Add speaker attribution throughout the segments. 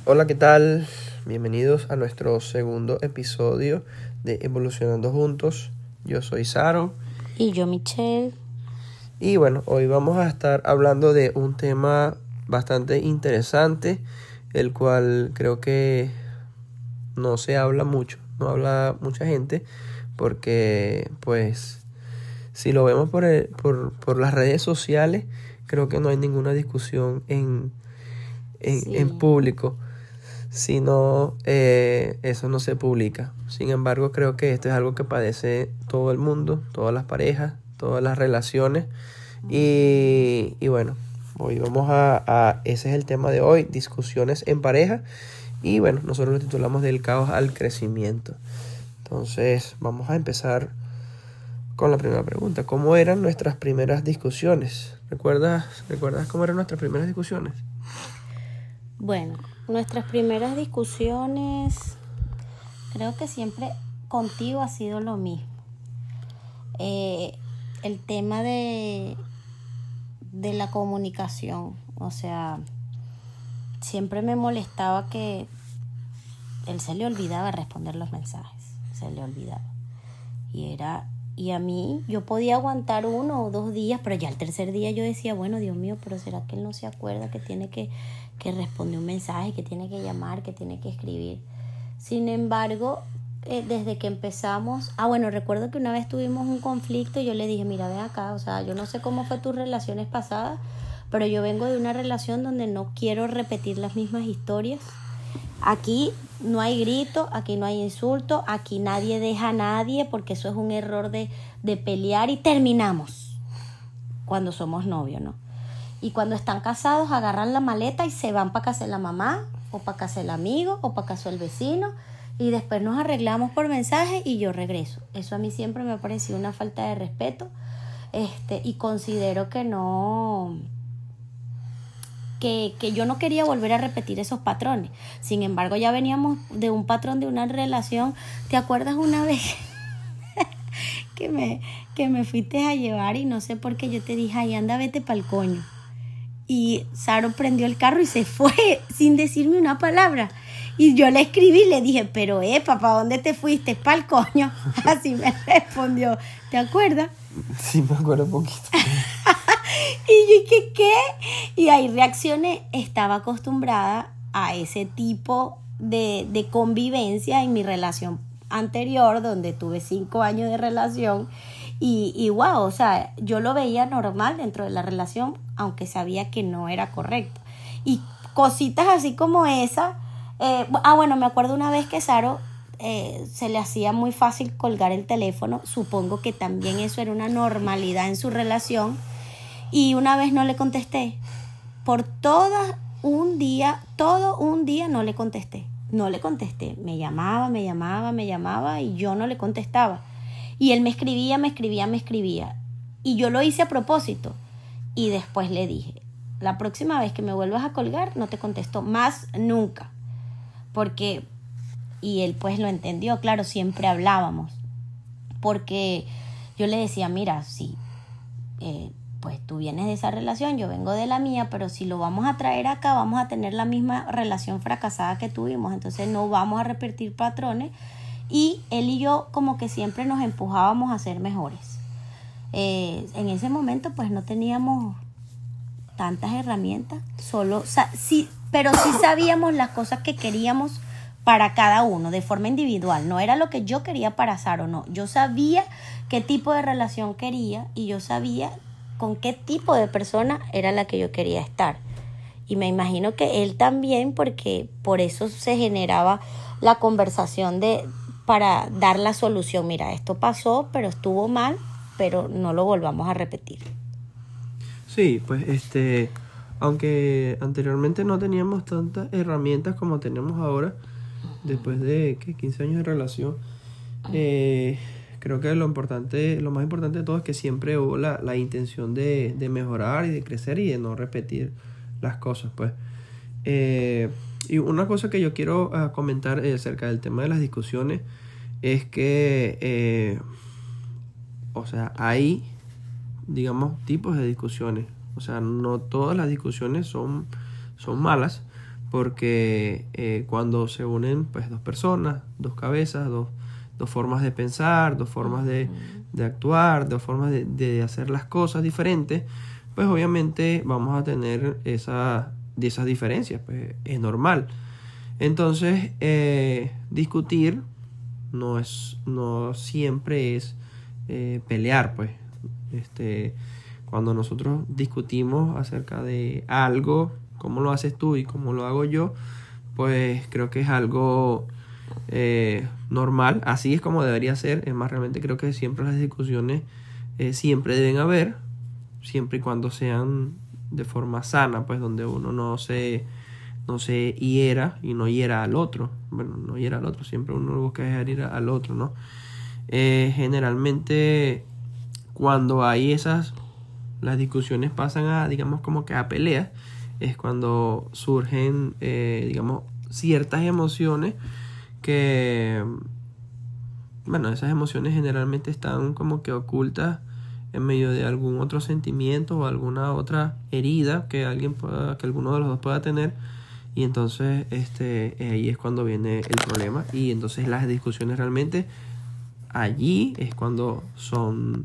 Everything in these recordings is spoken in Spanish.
Speaker 1: Hola, ¿qué tal? Bienvenidos a nuestro segundo episodio de Evolucionando Juntos. Yo soy Saro.
Speaker 2: Y yo, Michelle.
Speaker 1: Y bueno, hoy vamos a estar hablando de un tema bastante interesante, el cual creo que no se habla mucho, no habla mucha gente, porque pues si lo vemos por las redes sociales, creo que no hay ninguna discusión en público. Si no, eso no se publica. Sin embargo, creo que esto es algo que padece todo el mundo, todas las parejas, todas las relaciones. Y bueno, hoy ese es el tema de hoy, discusiones en pareja. Y bueno, nosotros lo titulamos Del caos al crecimiento. Entonces, vamos a empezar con la primera pregunta. ¿Cómo eran nuestras primeras discusiones? ¿Recuerdas cómo eran nuestras primeras discusiones?
Speaker 2: Bueno, nuestras primeras discusiones, creo que siempre contigo ha sido lo mismo. El tema de la comunicación, o sea, siempre me molestaba que él se le olvidaba responder los mensajes, se le olvidaba. Y a mí, yo podía aguantar 1 o 2 días, pero ya el tercer día yo decía, bueno, Dios mío, pero ¿será que él no se acuerda que tiene que responder un mensaje, que tiene que llamar, que tiene que escribir? Sin embargo, desde que empezamos, recuerdo que una vez tuvimos un conflicto y yo le dije, mira, ven acá, o sea, yo no sé cómo fue tus relaciones pasadas, pero yo vengo de una relación donde no quiero repetir las mismas historias. Aquí no hay grito, aquí no hay insulto, aquí nadie deja a nadie porque eso es un error de pelear y terminamos cuando somos novios, ¿no? Y cuando están casados agarran la maleta y se van para casa de la mamá o para casa del amigo o para casa del vecino y después nos arreglamos por mensaje y yo regreso. Eso a mí siempre me ha parecido una falta de respeto y considero que no... Que yo no quería volver a repetir esos patrones. Sin embargo, ya veníamos de un patrón de una relación. ¿Te acuerdas una vez que me fuiste a llevar y no sé por qué yo te dije, ay, anda, vete pa'l coño? Y Saro prendió el carro y se fue sin decirme una palabra. Y yo le escribí y le dije, pero papá, ¿dónde te fuiste? Pa'l coño. Así me respondió. ¿Te acuerdas?
Speaker 1: Sí, me acuerdo un poquito.
Speaker 2: Y yo, ¿qué? Y ahí reaccioné. Estaba acostumbrada a ese tipo de convivencia en mi relación anterior, donde tuve 5 años de relación. Y wow, o sea, yo lo veía normal dentro de la relación, aunque sabía que no era correcto. Y cositas así como esa. Me acuerdo una vez que Saro se le hacía muy fácil colgar el teléfono. Supongo que también eso era una normalidad en su relación. Y una vez no le contesté. Por todo un día no le contesté. No le contesté. Me llamaba y yo no le contestaba. Y él me escribía. Y yo lo hice a propósito. Y después le dije, la próxima vez que me vuelvas a colgar, no te contesto más nunca. Y él pues lo entendió, claro, siempre hablábamos. Porque yo le decía, mira, sí, pues tú vienes de esa relación, yo vengo de la mía, pero si lo vamos a traer acá, vamos a tener la misma relación fracasada que tuvimos, entonces no vamos a repetir patrones. Y él y yo como que siempre nos empujábamos a ser mejores. En ese momento pues no teníamos tantas herramientas, pero sí sabíamos las cosas que queríamos para cada uno, de forma individual. No era lo que yo quería para Saro, no. Yo sabía qué tipo de relación quería y yo sabía con qué tipo de persona era la que yo quería estar. Y me imagino que él también, porque por eso se generaba la conversación para dar la solución. Mira, esto pasó, pero estuvo mal, pero no lo volvamos a repetir.
Speaker 1: Sí, pues aunque anteriormente no teníamos tantas herramientas como tenemos ahora, después de 15 años de relación, creo que lo más importante de todo es que siempre hubo la intención de mejorar y de crecer y de no repetir las cosas, pues. Y una cosa que yo quiero comentar acerca del tema de las discusiones es que, o sea, hay, digamos, tipos de discusiones. O sea, no todas las discusiones son malas, porque cuando se unen pues dos personas, dos cabezas, dos formas de pensar, dos formas de actuar, dos formas de hacer las cosas diferentes, pues obviamente vamos a tener esas diferencias, pues es normal. Entonces, discutir no siempre es pelear, pues. Cuando nosotros discutimos acerca de algo, cómo lo haces tú y cómo lo hago yo, pues creo que es algo normal. Así es como debería ser. Es más, realmente creo que siempre las discusiones siempre deben haber, siempre y cuando sean de forma sana, pues donde uno no se hiera y no hiera al otro. Bueno, no hiera al otro, siempre uno busca herir al otro, ¿no? Generalmente cuando hay las discusiones pasan a, digamos, como que a peleas, es cuando surgen, digamos, ciertas emociones que, bueno, esas emociones generalmente están como que ocultas en medio de algún otro sentimiento o alguna otra herida que alguno de los dos pueda tener, y entonces ahí es cuando viene el problema, y entonces las discusiones realmente allí es cuando son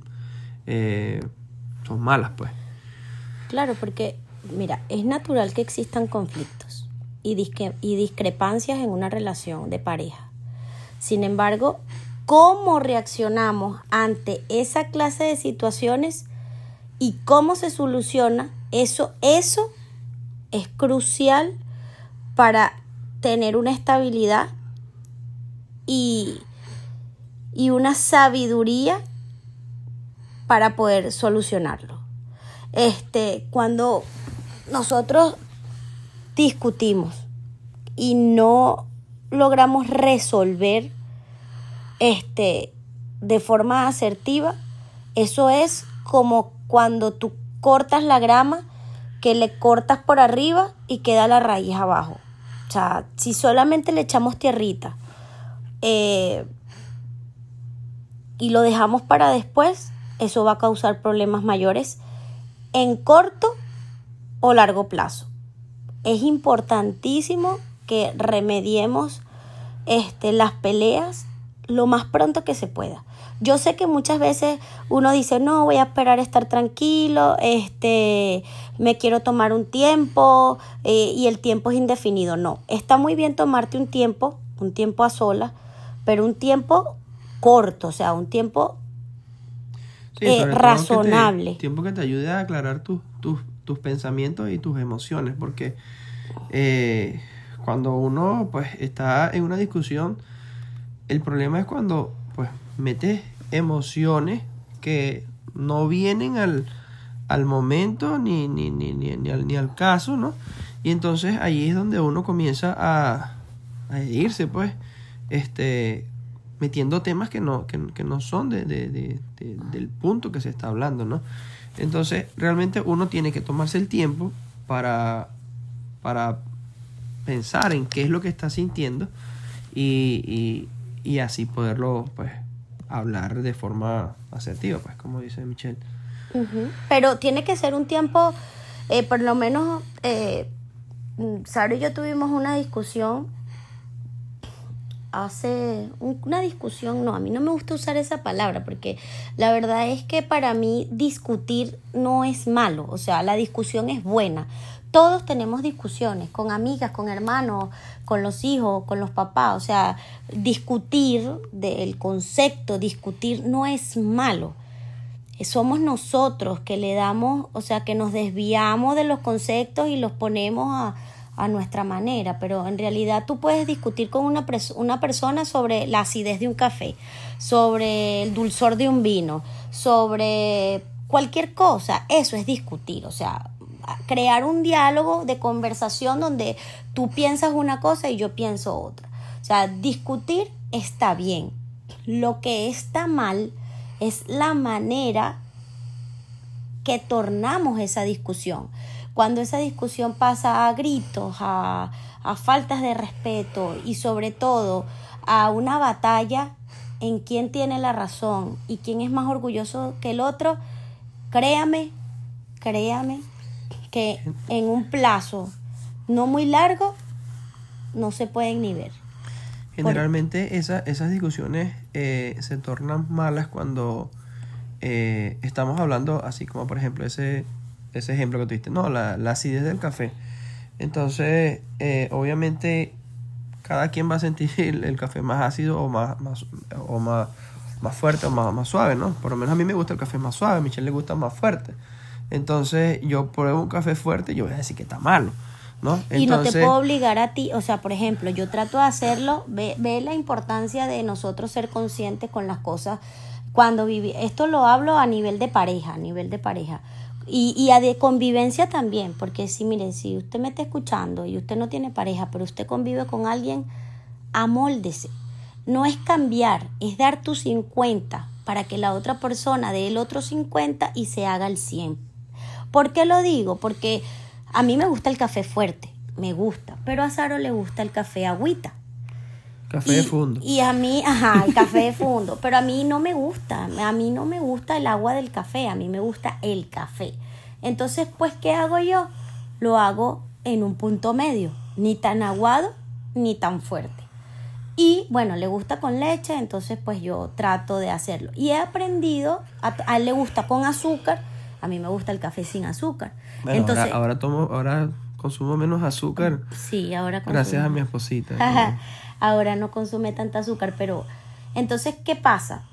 Speaker 1: malas, pues.
Speaker 2: Claro, porque, mira, es natural que existan conflictos y discrepancias en una relación de pareja. Sin embargo, cómo reaccionamos ante esa clase de situaciones y cómo se soluciona, eso es crucial para tener una estabilidad y una sabiduría para poder solucionarlo. Cuando nosotros discutimos y no logramos resolver de forma asertiva, eso es como cuando tú cortas la grama, que le cortas por arriba y queda la raíz abajo. O sea, si solamente le echamos tierrita y lo dejamos para después, eso va a causar problemas mayores en corto o largo plazo. Es importantísimo que remediemos las peleas lo más pronto que se pueda. Yo sé que muchas veces uno dice, no, voy a esperar a estar tranquilo, me quiero tomar un tiempo, y el tiempo es indefinido. No, está muy bien tomarte un tiempo a solas, pero un tiempo corto, o sea, un tiempo razonable.
Speaker 1: Tiempo que te ayude a aclarar tus pensamientos y tus emociones, porque cuando uno pues está en una discusión, el problema es cuando pues metes emociones que no vienen al momento ni al caso, ¿no? Y entonces ahí es donde uno comienza a irse, pues, metiendo temas que no son del punto que se está hablando, ¿no? Entonces realmente uno tiene que tomarse el tiempo para pensar en qué es lo que está sintiendo y así poderlo pues hablar de forma asertiva, pues, como dice Michelle.
Speaker 2: Uh-huh. Pero tiene que ser un tiempo, por lo menos, Sara y yo tuvimos una discusión a mí no me gusta usar esa palabra, porque la verdad es que para mí discutir no es malo, o sea, la discusión es buena. Todos tenemos discusiones con amigas, con hermanos, con los hijos, con los papás, o sea, discutir no es malo. Somos nosotros que le damos, o sea, que nos desviamos de los conceptos y los ponemos a nuestra manera, pero en realidad tú puedes discutir con una persona sobre la acidez de un café, sobre el dulzor de un vino, sobre cualquier cosa. Eso es discutir, o sea, crear un diálogo de conversación donde tú piensas una cosa y yo pienso otra. O sea, discutir está bien. Lo que está mal es la manera que tornamos esa discusión. Cuando esa discusión pasa a gritos, a faltas de respeto y sobre todo a una batalla en quién tiene la razón y quién es más orgulloso que el otro, créame que en un plazo no muy largo no se pueden ni ver.
Speaker 1: Generalmente esas discusiones se tornan malas cuando estamos hablando, así como por ejemplo ese ejemplo que tuviste, no, la acidez del café. Entonces, obviamente, cada quien va a sentir el café más ácido o más fuerte o más suave, ¿no? Por lo menos a mí me gusta el café más suave, a Michelle le gusta más fuerte. Entonces, yo pruebo un café fuerte y yo voy a decir que está malo, ¿no? Entonces,
Speaker 2: y no te puedo obligar a ti, o sea, por ejemplo, yo trato de hacerlo, ve la importancia de nosotros ser conscientes con las cosas cuando esto lo hablo a nivel de pareja, y a de convivencia también, porque si, miren, si usted me está escuchando y usted no tiene pareja, pero usted convive con alguien, amóldese. No es cambiar, es dar tu 50 para que la otra persona dé el otro 50 y se haga el 100. ¿Por qué lo digo? Porque a mí me gusta el café fuerte, me gusta, pero a Saro le gusta el café agüita.
Speaker 1: Café de fondo.
Speaker 2: Y a mí, el café de fondo, pero a mí no me gusta el agua del café, a mí me gusta el café. Entonces, pues, ¿qué hago yo? Lo hago en un punto medio, ni tan aguado ni tan fuerte. Y bueno, le gusta con leche, entonces pues yo trato de hacerlo. Y he aprendido, a él le gusta con azúcar, a mí me gusta el café sin azúcar.
Speaker 1: Bueno,
Speaker 2: entonces,
Speaker 1: ahora consumo menos azúcar.
Speaker 2: Sí, ahora consumo.
Speaker 1: Gracias a mi esposita.
Speaker 2: Ahora no consume tanta azúcar, pero entonces, ¿qué pasa?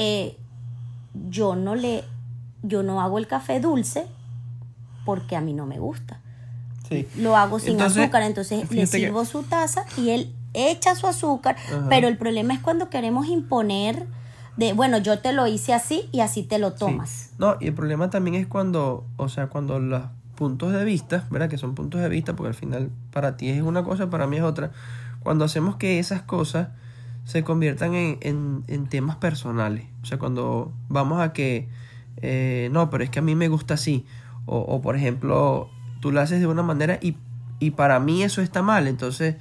Speaker 2: Yo no hago el café dulce porque a mí no me gusta.
Speaker 1: Sí.
Speaker 2: Lo hago sin azúcar, entonces le sirvo su taza y él echa su azúcar. Ajá. Pero el problema es cuando queremos imponer bueno, yo te lo hice así y así te lo tomas.
Speaker 1: Sí. No, y el problema también es cuando los puntos de vista, ¿verdad? Que son puntos de vista, porque al final para ti es una cosa, para mí es otra. Cuando hacemos que esas cosas se conviertan en temas personales. O sea, cuando vamos a que, no, pero es que a mí me gusta así. O por ejemplo, tú lo haces de una manera y para mí eso está mal. Entonces,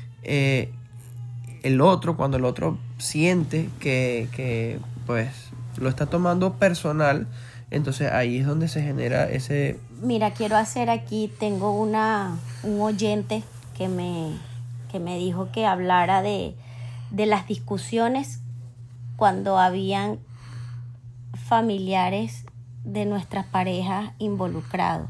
Speaker 1: cuando el otro siente que pues lo está tomando personal, entonces ahí es donde se genera ese...
Speaker 2: Mira, quiero hacer aquí, tengo un oyente que me dijo que hablara de las discusiones cuando habían familiares de nuestras parejas involucrados.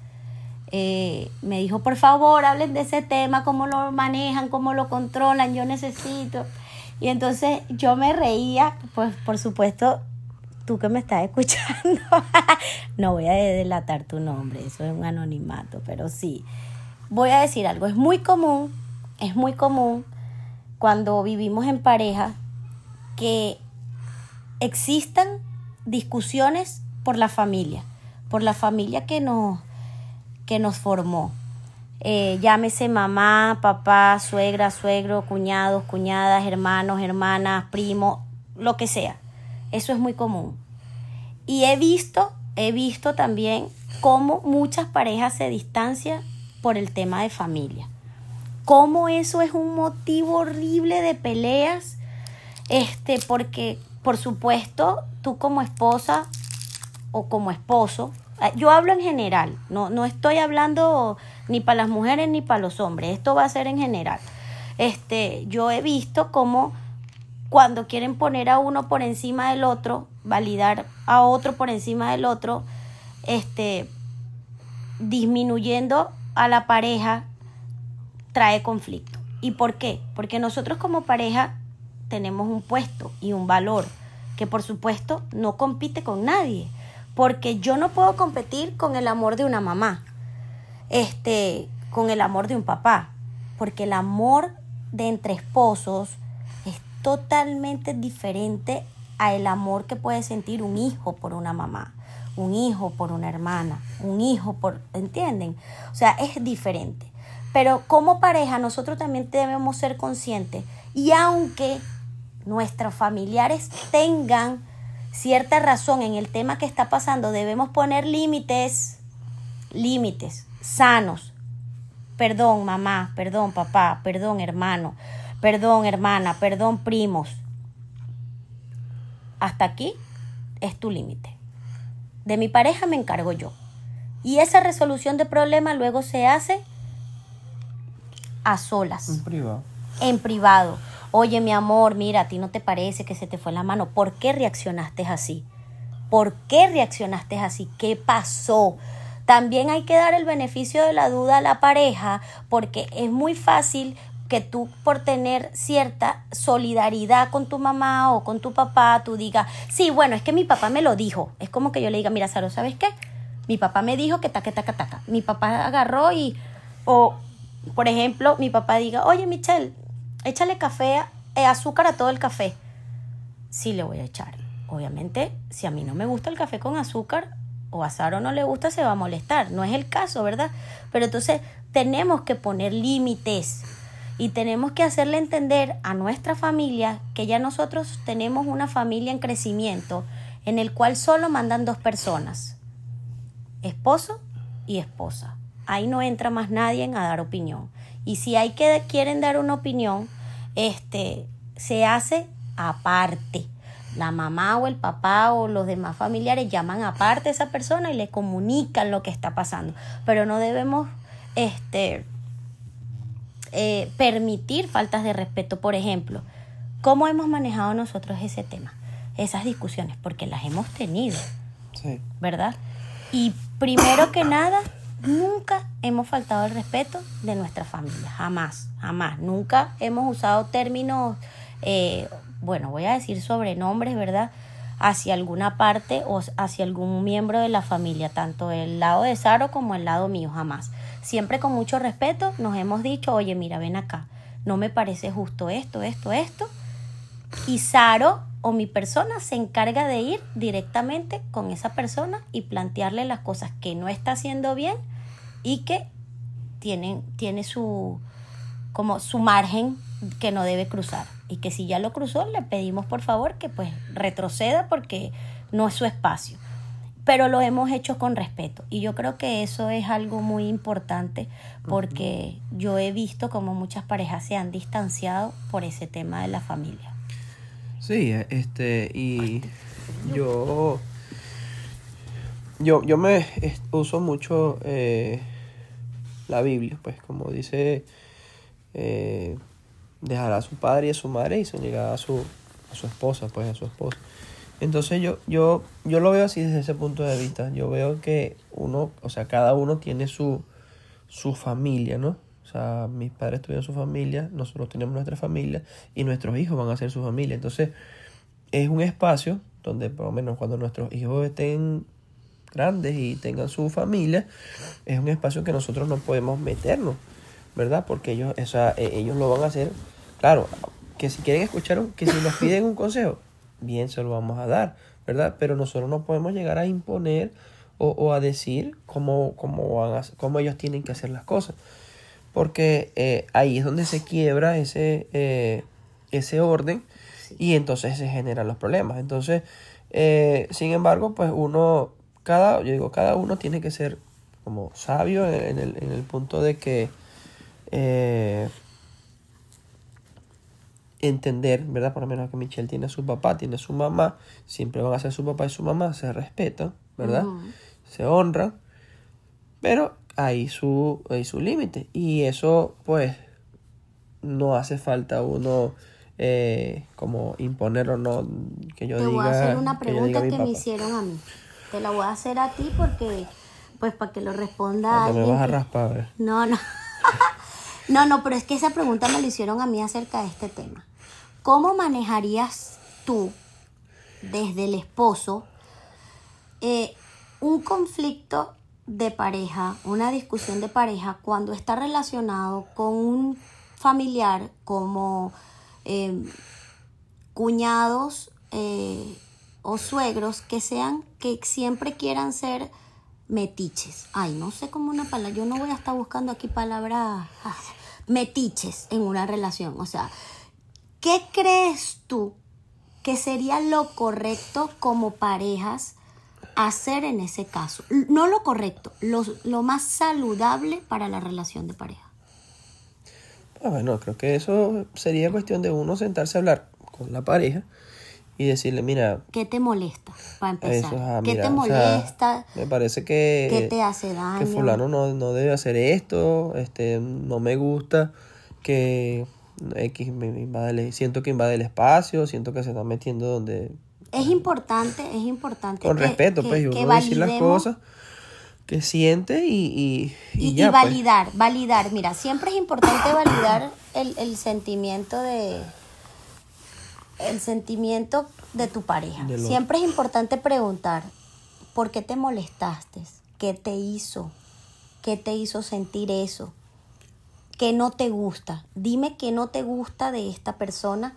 Speaker 2: Me dijo, por favor, hablen de ese tema, cómo lo manejan, cómo lo controlan, yo necesito. Y entonces yo me reía, pues por supuesto, tú que me estás escuchando, no voy a delatar tu nombre, eso es un anonimato, pero sí, voy a decir algo, es muy común cuando vivimos en pareja que existan discusiones por la familia que nos formó. Llámese mamá, papá, suegra, suegro, cuñados, cuñadas, hermanos, hermanas, primos, lo que sea. Eso es muy común. Y he visto también cómo muchas parejas se distancian por el tema de familia. Cómo eso es un motivo horrible de peleas, porque, por supuesto, tú como esposa o como esposo, yo hablo en general, no estoy hablando ni para las mujeres ni para los hombres, esto va a ser en general. Yo he visto cómo cuando quieren poner a uno por encima del otro, validar a otro por encima del otro, disminuyendo a la pareja, trae conflicto. ¿Y por qué? Porque nosotros como pareja tenemos un puesto y un valor que por supuesto no compite con nadie. Porque yo no puedo competir con el amor de una mamá, con el amor de un papá, porque el amor de entre esposos es totalmente diferente a el amor que puede sentir un hijo por una mamá, un hijo por una hermana, un hijo ¿entienden? O sea, es diferente. Pero como pareja nosotros también debemos ser conscientes, y aunque nuestros familiares tengan cierta razón en el tema que está pasando, debemos poner límites sanos. Perdón mamá, perdón papá, perdón hermano, perdón hermana, perdón primos. Hasta aquí es tu límite. De mi pareja me encargo yo. Y esa resolución de problema luego se hace a solas.
Speaker 1: En privado.
Speaker 2: En privado. Oye, mi amor, mira, a ti no te parece que se te fue la mano. ¿Por qué reaccionaste así? ¿Por qué reaccionaste así? ¿Qué pasó? También hay que dar el beneficio de la duda a la pareja, porque es muy fácil que tú, por tener cierta solidaridad con tu mamá o con tu papá, tú digas, sí, bueno, es que mi papá me lo dijo. Es como que yo le diga, mira, Saro, ¿sabes qué? Mi papá me dijo que taca, taca, taca. Mi papá agarró y, o, por ejemplo, mi papá diga, oye, Michelle, échale café, azúcar a todo el café. Sí, le voy a echar. Obviamente, si a mí no me gusta el café con azúcar, o a Saro no le gusta, se va a molestar. No es el caso, ¿verdad? Pero entonces tenemos que poner límites y tenemos que hacerle entender a nuestra familia que ya nosotros tenemos una familia en crecimiento en el cual solo mandan 2 personas, esposo y esposa. Ahí no entra más nadie a dar opinión. Y si hay que quieren dar una opinión, se hace aparte. La mamá o el papá o los demás familiares llaman aparte a esa persona y le comunican lo que está pasando. Pero no debemos permitir faltas de respeto. Por ejemplo, ¿cómo hemos manejado nosotros ese tema? Esas discusiones, porque las hemos tenido,
Speaker 1: Sí.
Speaker 2: ¿verdad? Y primero que nada, nunca hemos faltado el respeto de nuestra familia, jamás, jamás. Nunca hemos usado términos, voy a decir sobrenombres, ¿verdad? Hacia alguna parte o hacia algún miembro de la familia, tanto el lado de Saro como el lado mío, jamás. Siempre con mucho respeto nos hemos dicho, oye, mira, ven acá, no me parece justo esto. Y Saro o mi persona se encarga de ir directamente con esa persona y plantearle las cosas que no está haciendo bien y que tiene su margen que no debe cruzar. Y que si ya lo cruzó, le pedimos por favor que pues retroceda porque no es su espacio. Pero lo hemos hecho con respeto. Y yo creo que eso es algo muy importante porque yo he visto como muchas parejas se han distanciado por ese tema de la familia.
Speaker 1: Sí, y yo me uso mucho la Biblia, pues como dice, dejará a su padre y a su madre y se unirá a su esposa, pues a su esposo. Entonces yo lo veo así desde ese punto de vista. Yo veo que cada uno tiene su familia, ¿no? O sea, mis padres tuvieron su familia, nosotros tenemos nuestra familia y nuestros hijos van a ser su familia. Entonces, es un espacio donde, por lo menos cuando nuestros hijos estén grandes y tengan su familia, es un espacio que nosotros no podemos meternos, ¿verdad? Porque ellos lo van a hacer. Claro, que si quieren escuchar, que si nos piden un consejo, bien, se lo vamos a dar, ¿verdad? Pero nosotros no podemos llegar a imponer o a decir cómo ellos tienen que hacer las cosas. Porque ahí es donde se quiebra ese orden y entonces se generan los problemas. Entonces, sin embargo, pues cada uno tiene que ser como sabio en el punto de que entender, ¿verdad? Por lo menos que Michelle tiene a su papá, tiene a su mamá, siempre van a ser su papá y su mamá, se respetan, ¿verdad? Se honran, pero hay su límite y eso pues no hace falta uno como imponerlo, no que yo
Speaker 2: Te
Speaker 1: diga.
Speaker 2: voy a hacer una pregunta que
Speaker 1: papá.
Speaker 2: me hicieron a mí. Te la voy a hacer a ti porque pues para que lo responda
Speaker 1: No me
Speaker 2: alguien
Speaker 1: vas a
Speaker 2: que-
Speaker 1: raspar, ¿verdad?
Speaker 2: No, no, pero es que esa pregunta me la hicieron a mí acerca de este tema. ¿Cómo manejarías tú, desde el esposo, un conflicto de pareja, una discusión de pareja, cuando está relacionado con un familiar como cuñados o suegros que siempre quieran ser metiches? Ay, no sé cómo una palabra, yo no voy a estar buscando aquí palabras metiches en una relación. O sea, ¿qué crees tú que sería lo correcto como parejas hacer en ese caso? No lo correcto, lo más saludable para la relación de pareja.
Speaker 1: Bueno, creo que eso sería cuestión de uno sentarse a hablar con la pareja y decirle, mira,
Speaker 2: ¿Qué te molesta, para empezar? ¿Qué
Speaker 1: mira,
Speaker 2: te
Speaker 1: o sea,
Speaker 2: molesta?
Speaker 1: me parece que
Speaker 2: ¿Qué te hace daño?
Speaker 1: que fulano no debe hacer esto, no me gusta, que siento que invade el espacio, siento que se está metiendo donde...
Speaker 2: Es importante
Speaker 1: con respeto, pues, y uno decir las cosas que siente y ya,
Speaker 2: validar. Mira, siempre es importante validar el sentimiento de tu pareja. Siempre es importante preguntar, ¿por qué te molestaste? ¿Qué te hizo? ¿Qué te hizo sentir eso? ¿Qué no te gusta? Dime qué no te gusta de esta persona,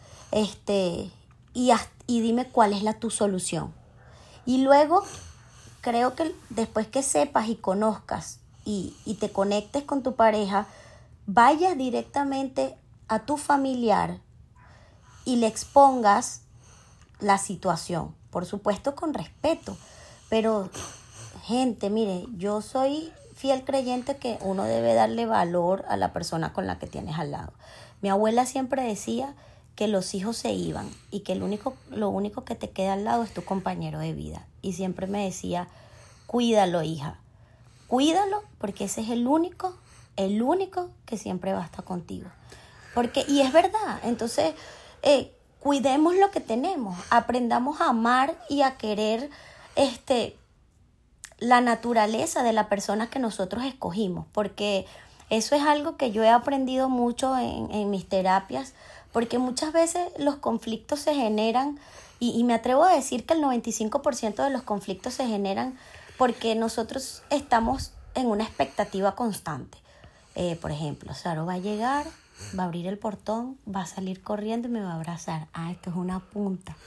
Speaker 2: y dime cuál es tu solución. Y luego, creo que después que sepas y conozcas y te conectes con tu pareja, vayas directamente a tu familiar y le expongas la situación. Por supuesto, con respeto. Pero, gente, mire, yo soy fiel creyente que uno debe darle valor a la persona con la que tienes al lado. Mi abuela siempre decía que los hijos se iban y que lo único que te queda al lado es tu compañero de vida. Y siempre me decía, cuídalo, hija. Cuídalo, porque ese es el único que siempre va a estar contigo. Y es verdad. Entonces, cuidemos lo que tenemos. Aprendamos a amar y a querer la naturaleza de la persona que nosotros escogimos. Porque eso es algo que yo he aprendido mucho en mis terapias. Porque muchas veces los conflictos se generan, y me atrevo a decir que el 95% de los conflictos se generan porque nosotros estamos en una expectativa constante. Por ejemplo, Saro va a llegar, va a abrir el portón, va a salir corriendo y me va a abrazar. Ah, esto es una punta.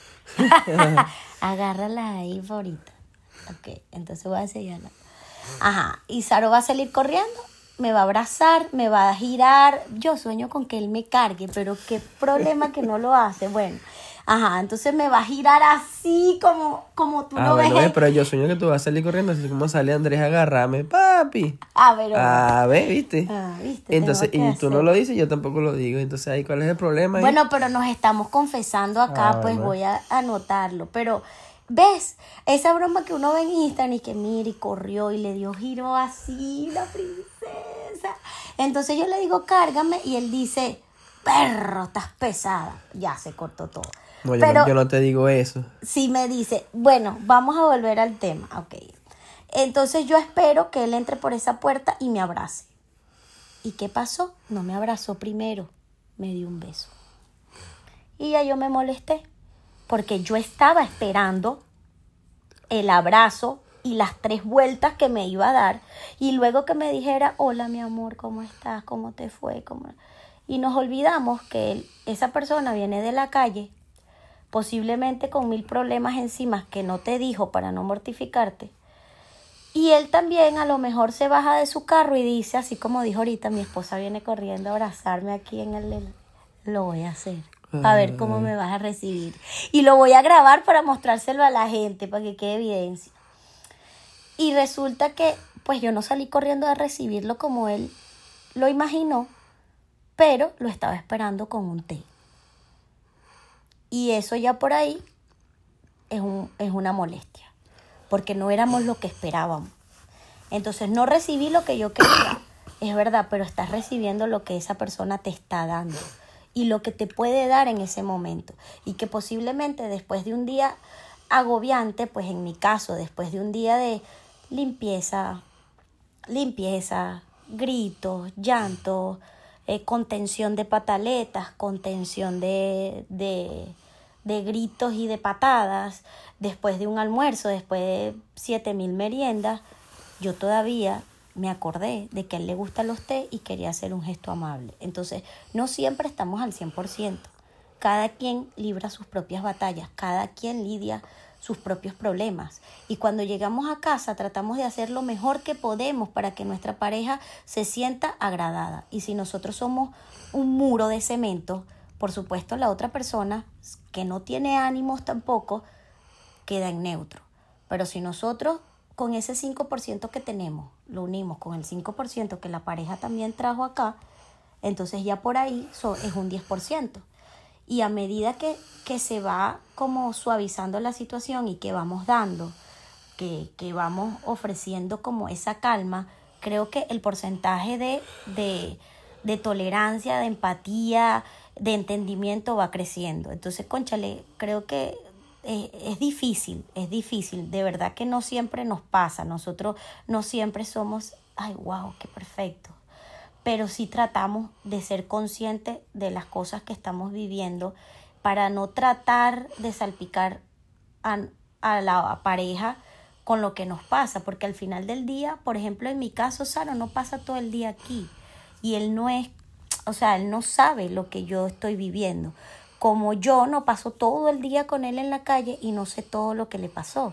Speaker 2: Agárrala ahí ahorita. Ok, entonces voy a enseñarla. Ajá, y Saro va a salir corriendo, me va a abrazar, me va a girar. Yo sueño con que él me cargue, pero qué problema que no lo hace. Bueno, ajá, entonces me va a girar así como tú lo ves.
Speaker 1: Pero yo sueño que tú vas a salir corriendo así como sale Andrés a agarrarme, papi. ¿Viste?
Speaker 2: ¿Viste?
Speaker 1: Entonces, y tú no lo dices, yo tampoco lo digo. Entonces, ahí, ¿cuál es el problema?
Speaker 2: Bueno, pero nos estamos confesando acá, pues voy a anotarlo. Pero, ¿ves? Esa broma que uno ve en Instagram y que mira y corrió y le dio giro así, la princesa. Entonces yo le digo, cárgame, y él dice, perro, estás pesada. Ya se cortó todo.
Speaker 1: No, yo no te digo eso.
Speaker 2: Sí me dice, bueno, vamos a volver al tema. Ok. Entonces yo espero que él entre por esa puerta y me abrace. ¿Y qué pasó? No me abrazó primero, me dio un beso. Y ya yo me molesté, porque yo estaba esperando el abrazo y las 3 vueltas que me iba a dar, y luego que me dijera, hola mi amor, ¿cómo estás? ¿Cómo te fue? Y nos olvidamos que esa persona viene de la calle, posiblemente con 1000 problemas encima que no te dijo para no mortificarte, y él también a lo mejor se baja de su carro y dice, así como dijo ahorita, mi esposa viene corriendo a abrazarme aquí lo voy a hacer. A ver cómo me vas a recibir. Y lo voy a grabar para mostrárselo a la gente, para que quede evidencia. Y resulta que, pues yo no salí corriendo a recibirlo como él lo imaginó, pero lo estaba esperando con un té. Y eso ya por ahí es una molestia, porque no éramos lo que esperábamos. Entonces no recibí lo que yo quería, es verdad, pero estás recibiendo lo que esa persona te está dando y lo que te puede dar en ese momento. Y que posiblemente después de un día agobiante, pues en mi caso, después de un día de limpieza, gritos, llanto, contención de pataletas, contención de gritos y de patadas, después de un almuerzo, después de 7000 meriendas, yo todavía me acordé de que a él le gustan los té y quería hacer un gesto amable. Entonces, no siempre estamos al 100%. Cada quien libra sus propias batallas, cada quien lidia sus propios problemas. Y cuando llegamos a casa tratamos de hacer lo mejor que podemos para que nuestra pareja se sienta agradada. Y si nosotros somos un muro de cemento, por supuesto la otra persona, que no tiene ánimos tampoco, queda en neutro. Pero si nosotros con ese 5% que tenemos lo unimos con el 5% que la pareja también trajo acá, entonces ya por ahí es un 10%. Y a medida que se va como suavizando la situación y que vamos dando, que vamos ofreciendo como esa calma, creo que el porcentaje de tolerancia, de empatía, de entendimiento va creciendo. Entonces, cónchale, creo que es difícil, de verdad que no siempre nos pasa, nosotros no siempre somos, ay, wow, qué perfecto, pero sí tratamos de ser conscientes de las cosas que estamos viviendo para no tratar de salpicar a la pareja con lo que nos pasa, porque al final del día, por ejemplo, en mi caso, Saro no pasa todo el día aquí y él no es, o sea, él no sabe lo que yo estoy viviendo, como yo no paso todo el día con él en la calle y no sé todo lo que le pasó.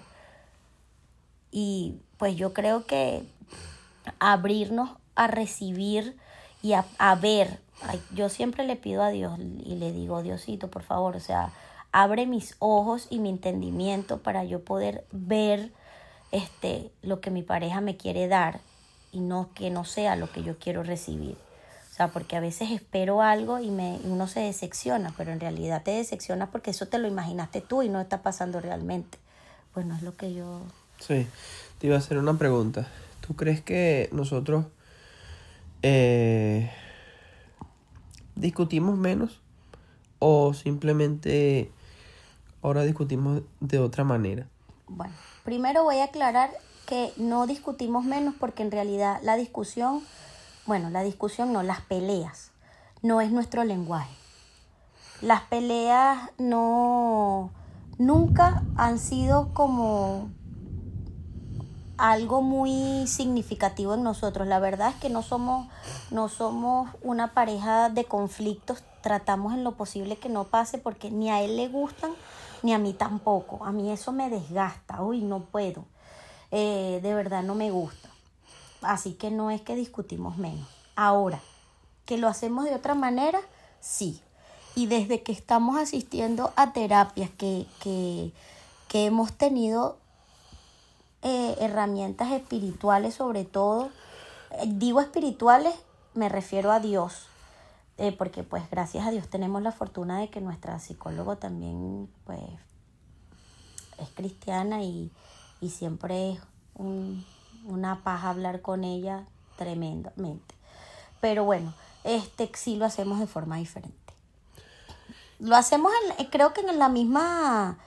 Speaker 2: Y pues yo creo que abrirnos a recibir y a ver, yo siempre le pido a Dios y le digo, Diosito, por favor, o sea, abre mis ojos y mi entendimiento para yo poder ver lo que mi pareja me quiere dar y no que no sea lo que yo quiero recibir. O sea, porque a veces espero algo y uno se decepciona, pero en realidad te decepcionas porque eso te lo imaginaste tú y no está pasando realmente. Pues no es lo que yo...
Speaker 1: Sí, te iba a hacer una pregunta. ¿Tú crees que nosotros discutimos menos o simplemente ahora discutimos de otra manera?
Speaker 2: Bueno, primero voy a aclarar que no discutimos menos porque en realidad la discusión no, las peleas no es nuestro lenguaje. Las peleas nunca han sido como algo muy significativo en nosotros. La verdad es que no somos una pareja de conflictos. Tratamos en lo posible que no pase porque ni a él le gustan ni a mí tampoco. A mí eso me desgasta. Uy, no puedo. De verdad no me gusta. Así que no es que discutimos menos. Ahora, ¿que lo hacemos de otra manera? Sí. Y desde que estamos asistiendo a terapias que hemos tenido herramientas espirituales sobre todo, digo espirituales, me refiero a Dios, porque pues gracias a Dios tenemos la fortuna de que nuestra psicóloga también pues es cristiana y siempre es una paz hablar con ella tremendamente. Pero bueno, sí lo hacemos de forma diferente. Lo hacemos creo que en la misma...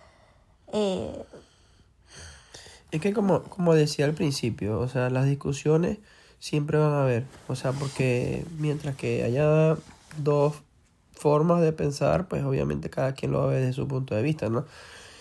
Speaker 1: Es que como decía al principio, o sea, las discusiones siempre van a haber, o sea, porque mientras que haya dos formas de pensar, pues obviamente cada quien lo va a ver desde su punto de vista, ¿no?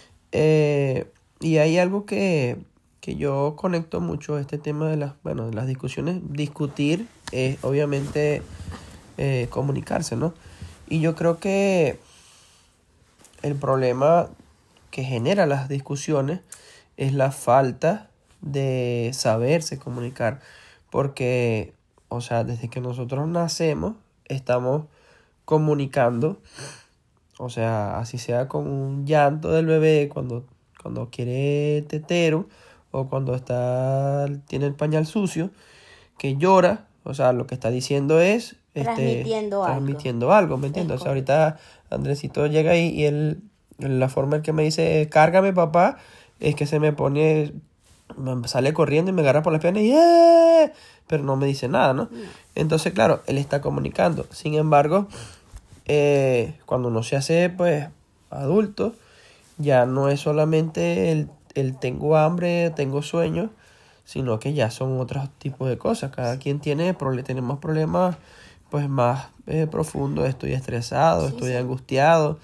Speaker 1: Y hay algo que yo conecto mucho, este tema de las discusiones. Discutir es obviamente comunicarse, ¿no? Y yo creo que el problema que genera las discusiones es la falta de saberse comunicar. Porque, o sea, desde que nosotros nacemos, estamos comunicando. O sea, así sea con un llanto del bebé cuando quiere tetero o cuando tiene el pañal sucio, que llora. O sea, lo que está diciendo es transmitiendo algo, ¿me entiendes? O sea, ahorita Andresito llega y él, la forma en que me dice, cárgame papá, es que se me pone, me sale corriendo y me agarra por las piernas y ¡eh! Pero no me dice nada, ¿no? Entonces, claro, él está comunicando. Sin embargo, cuando uno se hace, pues, adulto, ya no es solamente el tengo hambre, tengo sueño, sino que ya son otros tipos de cosas. Cada quien tenemos problemas, pues, más profundos. Estoy estresado, estoy angustiado.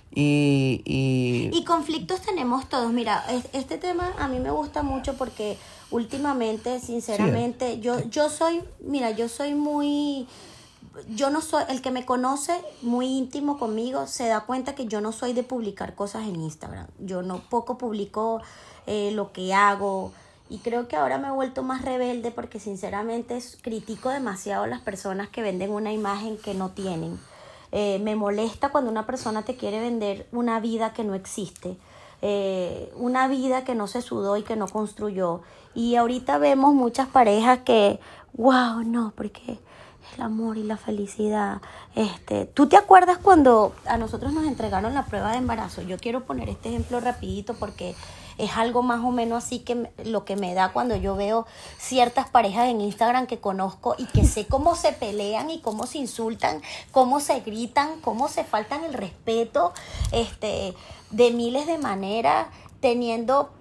Speaker 1: Y
Speaker 2: conflictos tenemos todos. Mira, este tema a mí me gusta mucho porque últimamente, sinceramente,
Speaker 1: sí,
Speaker 2: yo soy muy... Yo no soy, el que me conoce muy íntimo conmigo se da cuenta que yo no soy de publicar cosas en Instagram. Yo poco publico lo que hago y creo que ahora me he vuelto más rebelde porque sinceramente critico demasiado a las personas que venden una imagen que no tienen. Me molesta cuando una persona te quiere vender una vida que no existe, una vida que no se sudó y que no construyó. Y ahorita vemos muchas parejas que, wow, no, porque el amor y la felicidad. ¿Tú te acuerdas cuando a nosotros nos entregaron la prueba de embarazo? Yo quiero poner este ejemplo rapidito porque es algo más o menos así que lo que me da cuando yo veo ciertas parejas en Instagram que conozco y que sé cómo se pelean y cómo se insultan, cómo se gritan, cómo se faltan el respeto, de miles de maneras, teniendo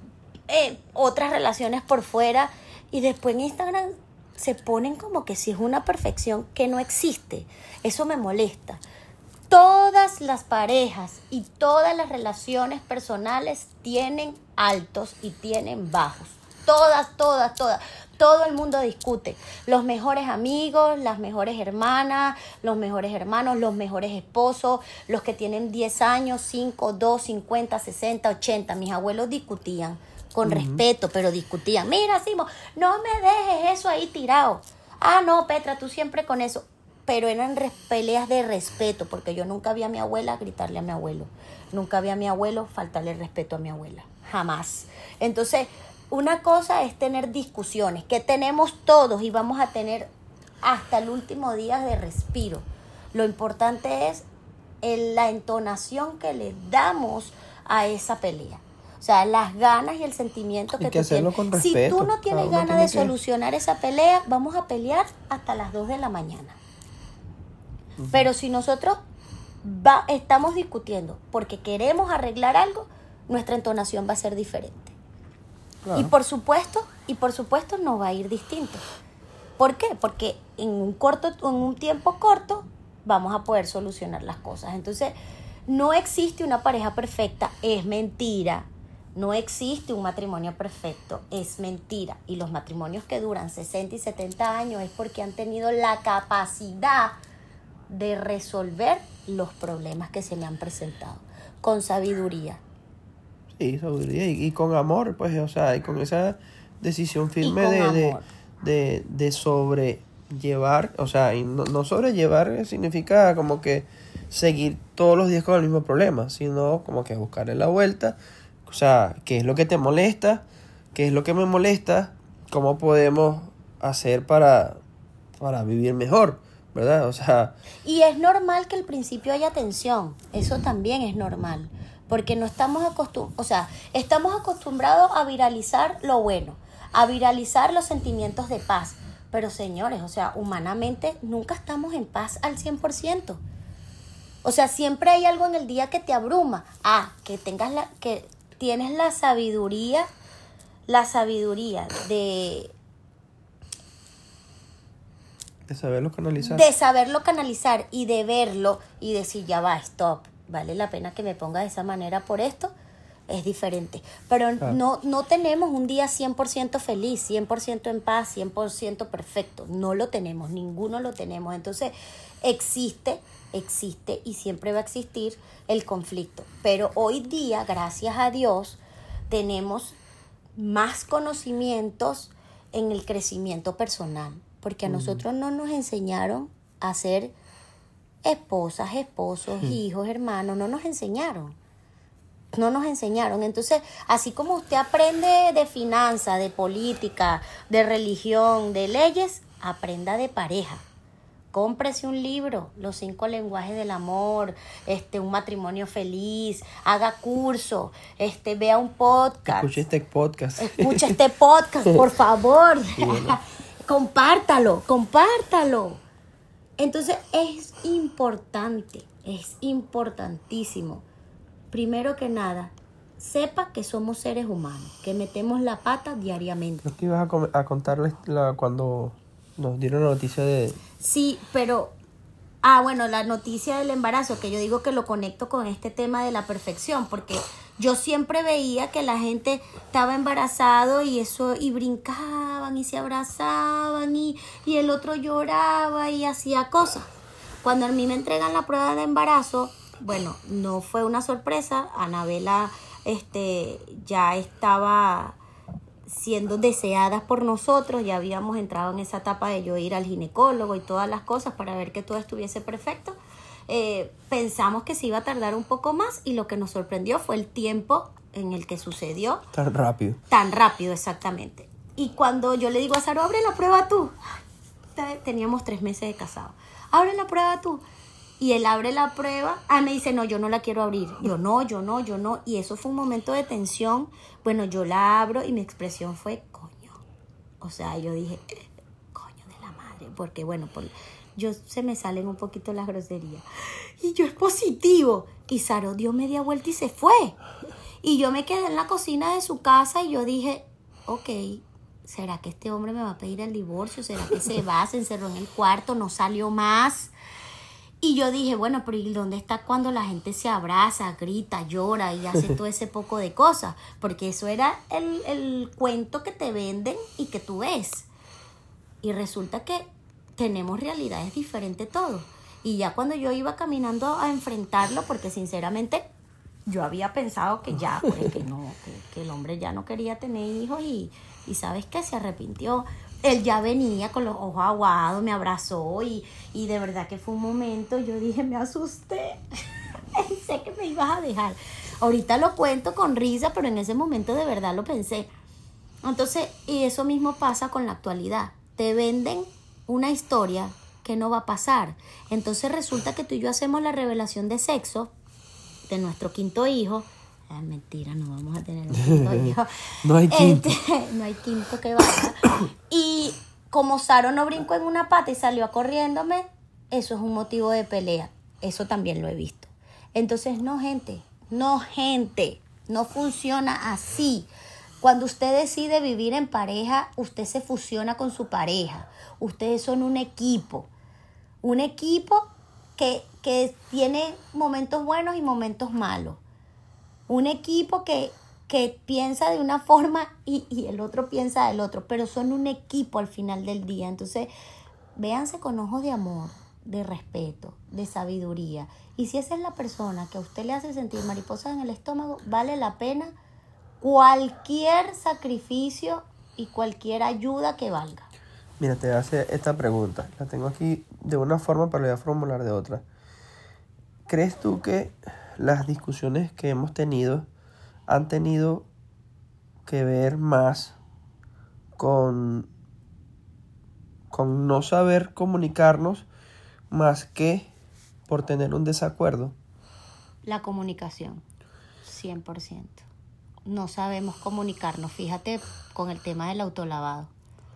Speaker 2: otras relaciones por fuera, y después en Instagram se ponen como que si es una perfección que no existe. Eso me molesta. Todas las parejas y todas las relaciones personales tienen altos y tienen bajos. Todas. Todo el mundo discute. Los mejores amigos, las mejores hermanas, los mejores hermanos, los mejores esposos, los que tienen 10 años, 5, 2, 50, 60, 80. Mis abuelos discutían con respeto, pero discutían. Mira, Simo, no me dejes eso ahí tirado. Ah, no, Petra, tú siempre con eso. Pero eran peleas de respeto, porque yo nunca vi a mi abuela gritarle a mi abuelo. Nunca vi a mi abuelo faltarle el respeto a mi abuela. Jamás. Entonces, una cosa es tener discusiones, que tenemos todos y vamos a tener hasta el último día de respiro. Lo importante es la entonación que le damos a esa pelea. O sea, las ganas y el sentimiento que tú tienes.
Speaker 1: Con respeto.
Speaker 2: Si tú no tienes ganas de solucionar esa pelea, vamos a pelear hasta las 2 de la mañana. Pero si nosotros estamos discutiendo porque queremos arreglar algo, nuestra entonación va a ser diferente. Claro. Y por supuesto nos va a ir distinto. ¿Por qué? Porque en un tiempo corto vamos a poder solucionar las cosas. Entonces, no existe una pareja perfecta, es mentira. No existe un matrimonio perfecto, es mentira. Y los matrimonios que duran 60 y 70 años es porque han tenido la capacidad de resolver los problemas que se le han presentado con sabiduría.
Speaker 1: Sí, sabiduría y con amor, pues, o sea, y con esa decisión firme de sobrellevar, o sea, y no sobrellevar significa como que seguir todos los días con el mismo problema, sino como que buscarle la vuelta, o sea, qué es lo que te molesta, qué es lo que me molesta, cómo podemos hacer para vivir mejor, ¿verdad? O sea...
Speaker 2: Y es normal que al principio haya tensión, eso también es normal, porque no estamos estamos acostumbrados a viralizar lo bueno, a viralizar los sentimientos de paz, pero señores, o sea, humanamente nunca estamos en paz al 100%. O sea, siempre hay algo en el día que te abruma. Que tienes la sabiduría de
Speaker 1: saberlo canalizar.
Speaker 2: De saberlo canalizar y de verlo y decir, ya va, stop, vale la pena que me ponga de esa manera por esto, es diferente. Pero claro, no tenemos un día 100% feliz, 100% en paz, 100% perfecto. No lo tenemos, ninguno lo tenemos. Entonces, existe y siempre va a existir el conflicto. Pero hoy día, gracias a Dios, tenemos más conocimientos en el crecimiento personal. Porque a nosotros no nos enseñaron a ser esposas, esposos, hijos, hermanos. No nos enseñaron. Entonces, así como usted aprende de finanzas, de política, de religión, de leyes, aprenda de pareja. Cómprese un libro, Los 5 lenguajes del amor, un matrimonio feliz, haga curso, vea un podcast.
Speaker 1: Escuche este podcast.
Speaker 2: Escuche este podcast, por favor. Bueno. Compártalo. Entonces es importantísimo. Primero que nada, sepa que somos seres humanos, que metemos la pata diariamente.
Speaker 1: ¿No te ibas a contarles cuando nos dieron la noticia de...?
Speaker 2: Sí, pero... la noticia del embarazo, que yo digo que lo conecto con este tema de la perfección, porque yo siempre veía que la gente estaba embarazado y brincaban y se abrazaban y el otro lloraba y hacía cosas. Cuando a mí me entregan la prueba de embarazo, no fue una sorpresa. Anabela ya estaba siendo deseada por nosotros, ya habíamos entrado en esa etapa de yo ir al ginecólogo y todas las cosas para ver que todo estuviese perfecto. Pensamos que se iba a tardar un poco más y lo que nos sorprendió fue el tiempo en el que sucedió.
Speaker 1: Tan rápido,
Speaker 2: exactamente. Y cuando yo le digo a Saro, abre la prueba tú. teníamos 3 meses de casado. Abre la prueba tú. Y él abre la prueba. Me dice, no, yo no la quiero abrir. Yo no. Y eso fue un momento de tensión. Bueno, yo la abro y mi expresión fue, coño. O sea, yo dije, coño de la madre. Porque, bueno, se me salen un poquito las groserías. Y yo, es positivo. Y Saro dio media vuelta y se fue. Y yo me quedé en la cocina de su casa y yo dije, ok, ¿será que este hombre me va a pedir el divorcio? ¿Será que se va? Se encerró en el cuarto, no salió más. Y yo dije, bueno, pero ¿y dónde está cuando la gente se abraza, grita, llora y hace todo ese poco de cosas? Porque eso era el cuento que te venden y que tú ves. Y resulta que tenemos realidades diferentes todos. Y ya cuando yo iba caminando a enfrentarlo, porque sinceramente yo había pensado que ya, pues que el hombre ya no quería tener hijos y ¿sabes qué? Se arrepintió. Él ya venía con los ojos aguados, me abrazó y de verdad que fue un momento, yo dije, me asusté. Pensé que me ibas a dejar. Ahorita lo cuento con risa, pero en ese momento de verdad lo pensé. Entonces, y eso mismo pasa con la actualidad. Te venden una historia que no va a pasar. Entonces resulta que tú y yo hacemos la revelación de sexo de nuestro 5º hijo. Mentira, no vamos a tener un 5º hijo.
Speaker 1: No hay quinto.
Speaker 2: No hay quinto que vaya. Y como Saro no brincó en una pata y salió corriéndome, eso es un motivo de pelea. Eso también lo he visto. Entonces, no, gente, no funciona así. Cuando usted decide vivir en pareja, usted se fusiona con su pareja. Ustedes son un equipo. Un equipo que tiene momentos buenos y momentos malos. Un equipo que piensa de una forma y el otro piensa del otro, pero son un equipo al final del día. Entonces, véanse con ojos de amor, de respeto, de sabiduría. Y si esa es la persona que a usted le hace sentir mariposas en el estómago, vale la pena cualquier sacrificio y cualquier ayuda que valga.
Speaker 1: Mira, te voy a hacer esta pregunta. La tengo aquí de una forma, pero la voy a formular de otra. ¿Crees tú que las discusiones que hemos tenido han tenido que ver más con no saber comunicarnos más que por tener un desacuerdo?
Speaker 2: La comunicación, 100%. No sabemos comunicarnos. Fíjate con el tema del autolavado.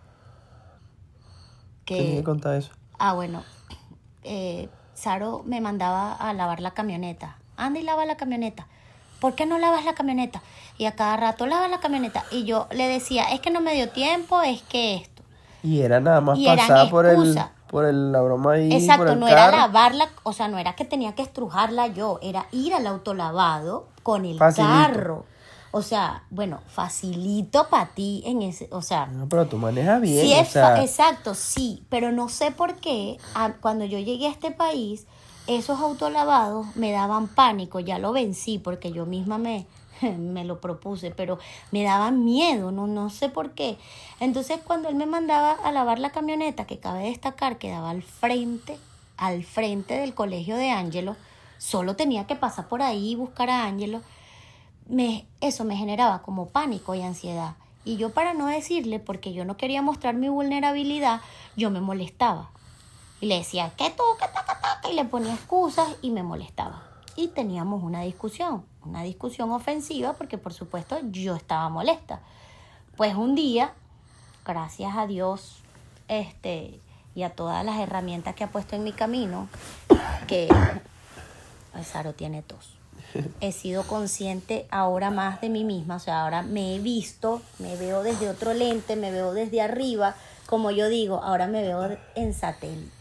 Speaker 1: ¿Qué me contar eso?
Speaker 2: Bueno, Saro me mandaba a lavar la camioneta. Anda y lava la camioneta. ¿Por qué no lavas la camioneta? Y a cada rato lava la camioneta. Y yo le decía, es que no me dio tiempo, es que esto.
Speaker 1: Y era nada más pasar por la broma ahí.
Speaker 2: Exacto,
Speaker 1: por el
Speaker 2: no
Speaker 1: carro.
Speaker 2: era lavarla, o sea, no era que tenía que estrujarla yo, era ir al autolavado con el
Speaker 1: Facilito.
Speaker 2: carro. O sea, bueno, facilito para ti en ese, o sea.
Speaker 1: No, pero tú manejas bien.
Speaker 2: Sí,
Speaker 1: o sea,
Speaker 2: exacto, sí, pero no sé por qué cuando yo llegué a este país, esos autolavados me daban pánico. Ya lo vencí porque yo misma me lo propuse, pero me daban miedo, no sé por qué. Entonces, cuando él me mandaba a lavar la camioneta, que cabe destacar, quedaba al frente del colegio de Ángelo, solo tenía que pasar por ahí y buscar a Ángelo. Eso me generaba como pánico y ansiedad. Y yo, para no decirle, porque yo no quería mostrar mi vulnerabilidad, yo me molestaba. Y le decía, ¿qué tú? ¿Qué ta? Y le ponía excusas y me molestaba. Y teníamos una discusión ofensiva, porque por supuesto yo estaba molesta. Pues un día, gracias a Dios y a todas las herramientas que ha puesto en mi camino, que Saro tiene tos. He sido consciente ahora más de mí misma, o sea, ahora me he visto, me veo desde otro lente, me veo desde arriba, como yo digo, ahora me veo en satélite.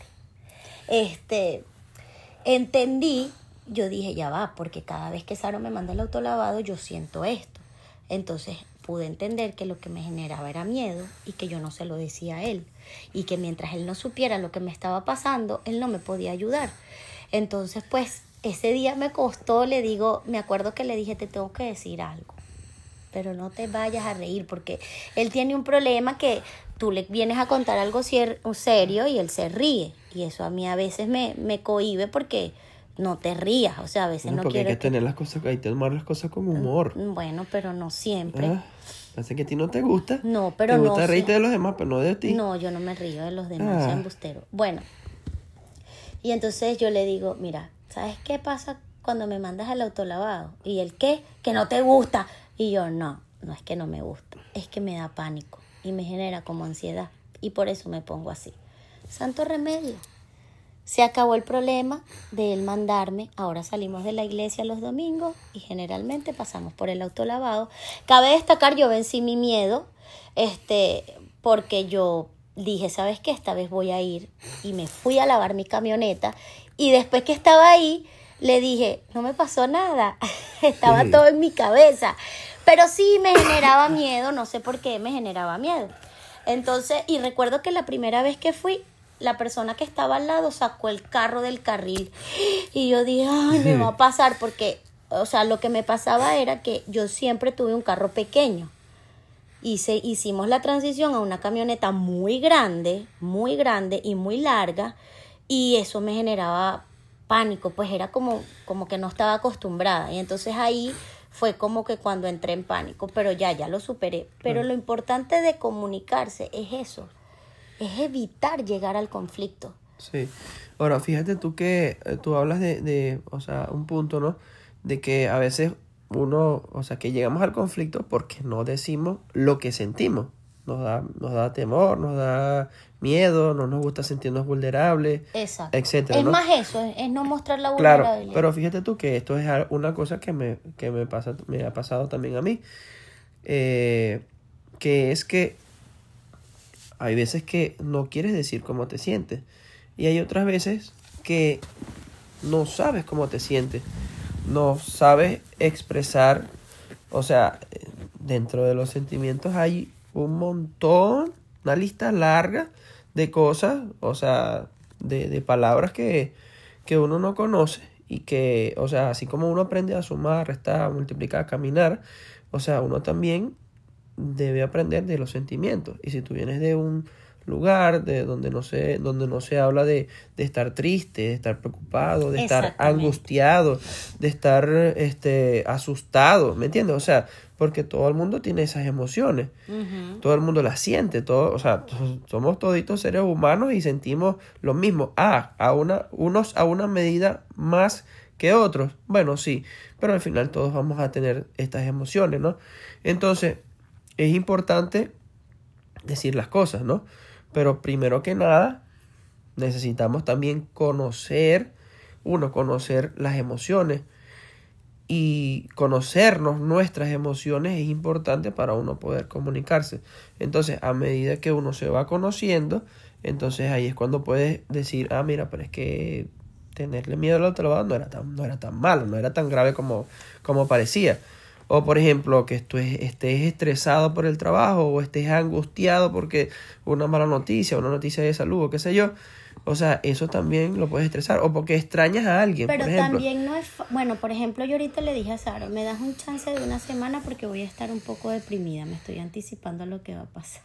Speaker 2: Entendí, yo dije, ya va, porque cada vez que Saro me manda el autolavado, yo siento esto. Entonces pude entender que lo que me generaba era miedo y que yo no se lo decía a él. Y que mientras él no supiera lo que me estaba pasando, él no me podía ayudar. Entonces, pues, ese día me costó, me acuerdo que le dije, te tengo que decir algo, pero no te vayas a reír, porque él tiene un problema que tú le vienes a contar algo serio y él se ríe, y eso a mí a veces me cohíbe, porque no te rías, o sea, a veces no
Speaker 1: porque
Speaker 2: quiero
Speaker 1: hay que tener las cosas, hay que tomar las cosas con humor.
Speaker 2: Bueno, pero no siempre.
Speaker 1: Parece que a ti no te gusta.
Speaker 2: No, pero
Speaker 1: te
Speaker 2: no
Speaker 1: gusta reírte de los demás, pero no de ti.
Speaker 2: No, yo no me río de los demás, soy embustero. Bueno, y entonces yo le digo, mira, ¿sabes qué pasa cuando me mandas al autolavado? ¿Y el qué? Que no te gusta. Y yo, no es que no me gusta, es que me da pánico y me genera como ansiedad. Y por eso me pongo así. Santo remedio. Se acabó el problema de él mandarme. Ahora salimos de la iglesia los domingos y generalmente pasamos por el autolavado. Cabe destacar, yo vencí mi miedo, porque yo dije, ¿sabes qué? Esta vez voy a ir. Y me fui a lavar mi camioneta. Y después que estaba ahí, le dije, no me pasó nada. Estaba todo en mi cabeza. Pero sí me generaba miedo, no sé por qué me generaba miedo. Entonces, y recuerdo que la primera vez que fui, la persona que estaba al lado sacó el carro del carril. Y yo dije, ay, me va a pasar, porque, o sea, lo que me pasaba era que yo siempre tuve un carro pequeño. Hicimos la transición a una camioneta muy grande y muy larga, y eso me generaba pánico, pues era como que no estaba acostumbrada. Y entonces ahí fue como que cuando entré en pánico, pero ya lo superé. Pero lo importante de comunicarse es eso, es evitar llegar al conflicto.
Speaker 1: Sí. Ahora, fíjate tú que tú hablas de, o sea, un punto, ¿no? De que a veces uno, o sea, que llegamos al conflicto porque no decimos lo que sentimos. Nos da temor, nos da miedo, no nos gusta sentirnos vulnerables,
Speaker 2: exacto,
Speaker 1: etcétera,
Speaker 2: es
Speaker 1: ¿no?
Speaker 2: más eso, es no mostrar la vulnerabilidad.
Speaker 1: Claro, pero fíjate tú que esto es una cosa que me ha pasado también a mí, que es que hay veces que no quieres decir cómo te sientes y hay otras veces que no sabes cómo te sientes, no sabes expresar, o sea, dentro de los sentimientos hay un montón, una lista larga de cosas, o sea, de palabras que uno no conoce y que, o sea, así como uno aprende a sumar, restar, multiplicar, caminar, o sea, uno también debe aprender de los sentimientos. Y si tú vienes de un lugar de donde no se habla de estar triste, de estar preocupado, de estar angustiado, de estar asustado, ¿me entiendes? O sea, porque todo el mundo tiene esas emociones, todo el mundo las siente, todo, o sea, somos toditos seres humanos y sentimos lo mismo, unos a una medida más que otros, bueno, sí, pero al final todos vamos a tener estas emociones, ¿no? Entonces, es importante decir las cosas, ¿no? Pero primero que nada, necesitamos también conocer las emociones. Y conocernos nuestras emociones es importante para uno poder comunicarse. Entonces, a medida que uno se va conociendo, entonces ahí es cuando puedes decir, mira, pero es que tenerle miedo al autolavado no era tan malo, no era tan grave como parecía. O, por ejemplo, que tú estés estresado por el trabajo o estés angustiado porque una mala noticia, una noticia de salud o qué sé yo. O sea, eso también lo puedes estresar. O porque extrañas a alguien,
Speaker 2: pero
Speaker 1: por ejemplo.
Speaker 2: También no es... Bueno, por ejemplo, yo ahorita le dije a Sara, me das un chance de una semana porque voy a estar un poco deprimida. Me estoy anticipando a lo que va a pasar.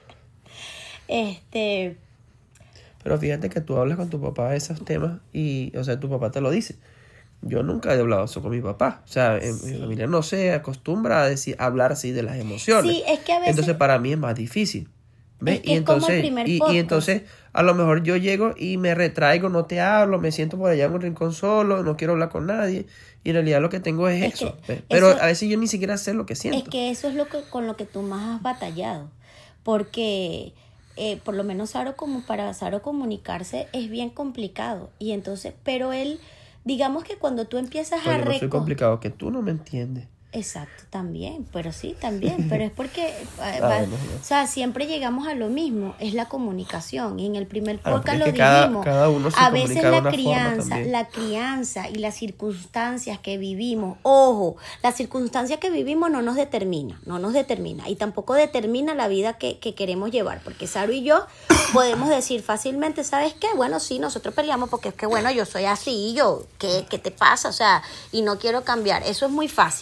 Speaker 1: Pero fíjate que tú hablas con tu papá de esos temas y, o sea, tu papá te lo dice. Yo nunca he hablado eso con mi papá. O sea, en mi familia no se acostumbra a hablar así de las emociones.
Speaker 2: Sí, es que a veces...
Speaker 1: Entonces, para mí es más difícil. ¿Ves?
Speaker 2: Es que
Speaker 1: entonces,
Speaker 2: como el primer podcast.
Speaker 1: y entonces, a lo mejor yo llego y me retraigo, no te hablo, me siento por allá en un rincón solo, no quiero hablar con nadie. Y en realidad lo que tengo es eso. Pero a veces yo ni siquiera sé lo que siento.
Speaker 2: Es que eso es con lo que tú más has batallado. Porque... por lo menos para Saro comunicarse es bien complicado. Y entonces, pero él, digamos que cuando tú empiezas a
Speaker 1: no soy complicado, que tú no me entiendes.
Speaker 2: Exacto, también, pero sí, también, pero es porque,
Speaker 1: no.
Speaker 2: o sea, siempre llegamos a lo mismo, es la comunicación, y en el primer podcast lo
Speaker 1: dijimos, cada uno se
Speaker 2: a veces
Speaker 1: la
Speaker 2: crianza y las circunstancias que vivimos, ojo, la circunstancia que vivimos no nos determina, y tampoco determina la vida que queremos llevar, porque Saro y yo podemos decir fácilmente, ¿sabes qué? Bueno, sí, nosotros peleamos porque es que, bueno, yo soy así, ¿qué te pasa? O sea, y no quiero cambiar, eso es muy fácil.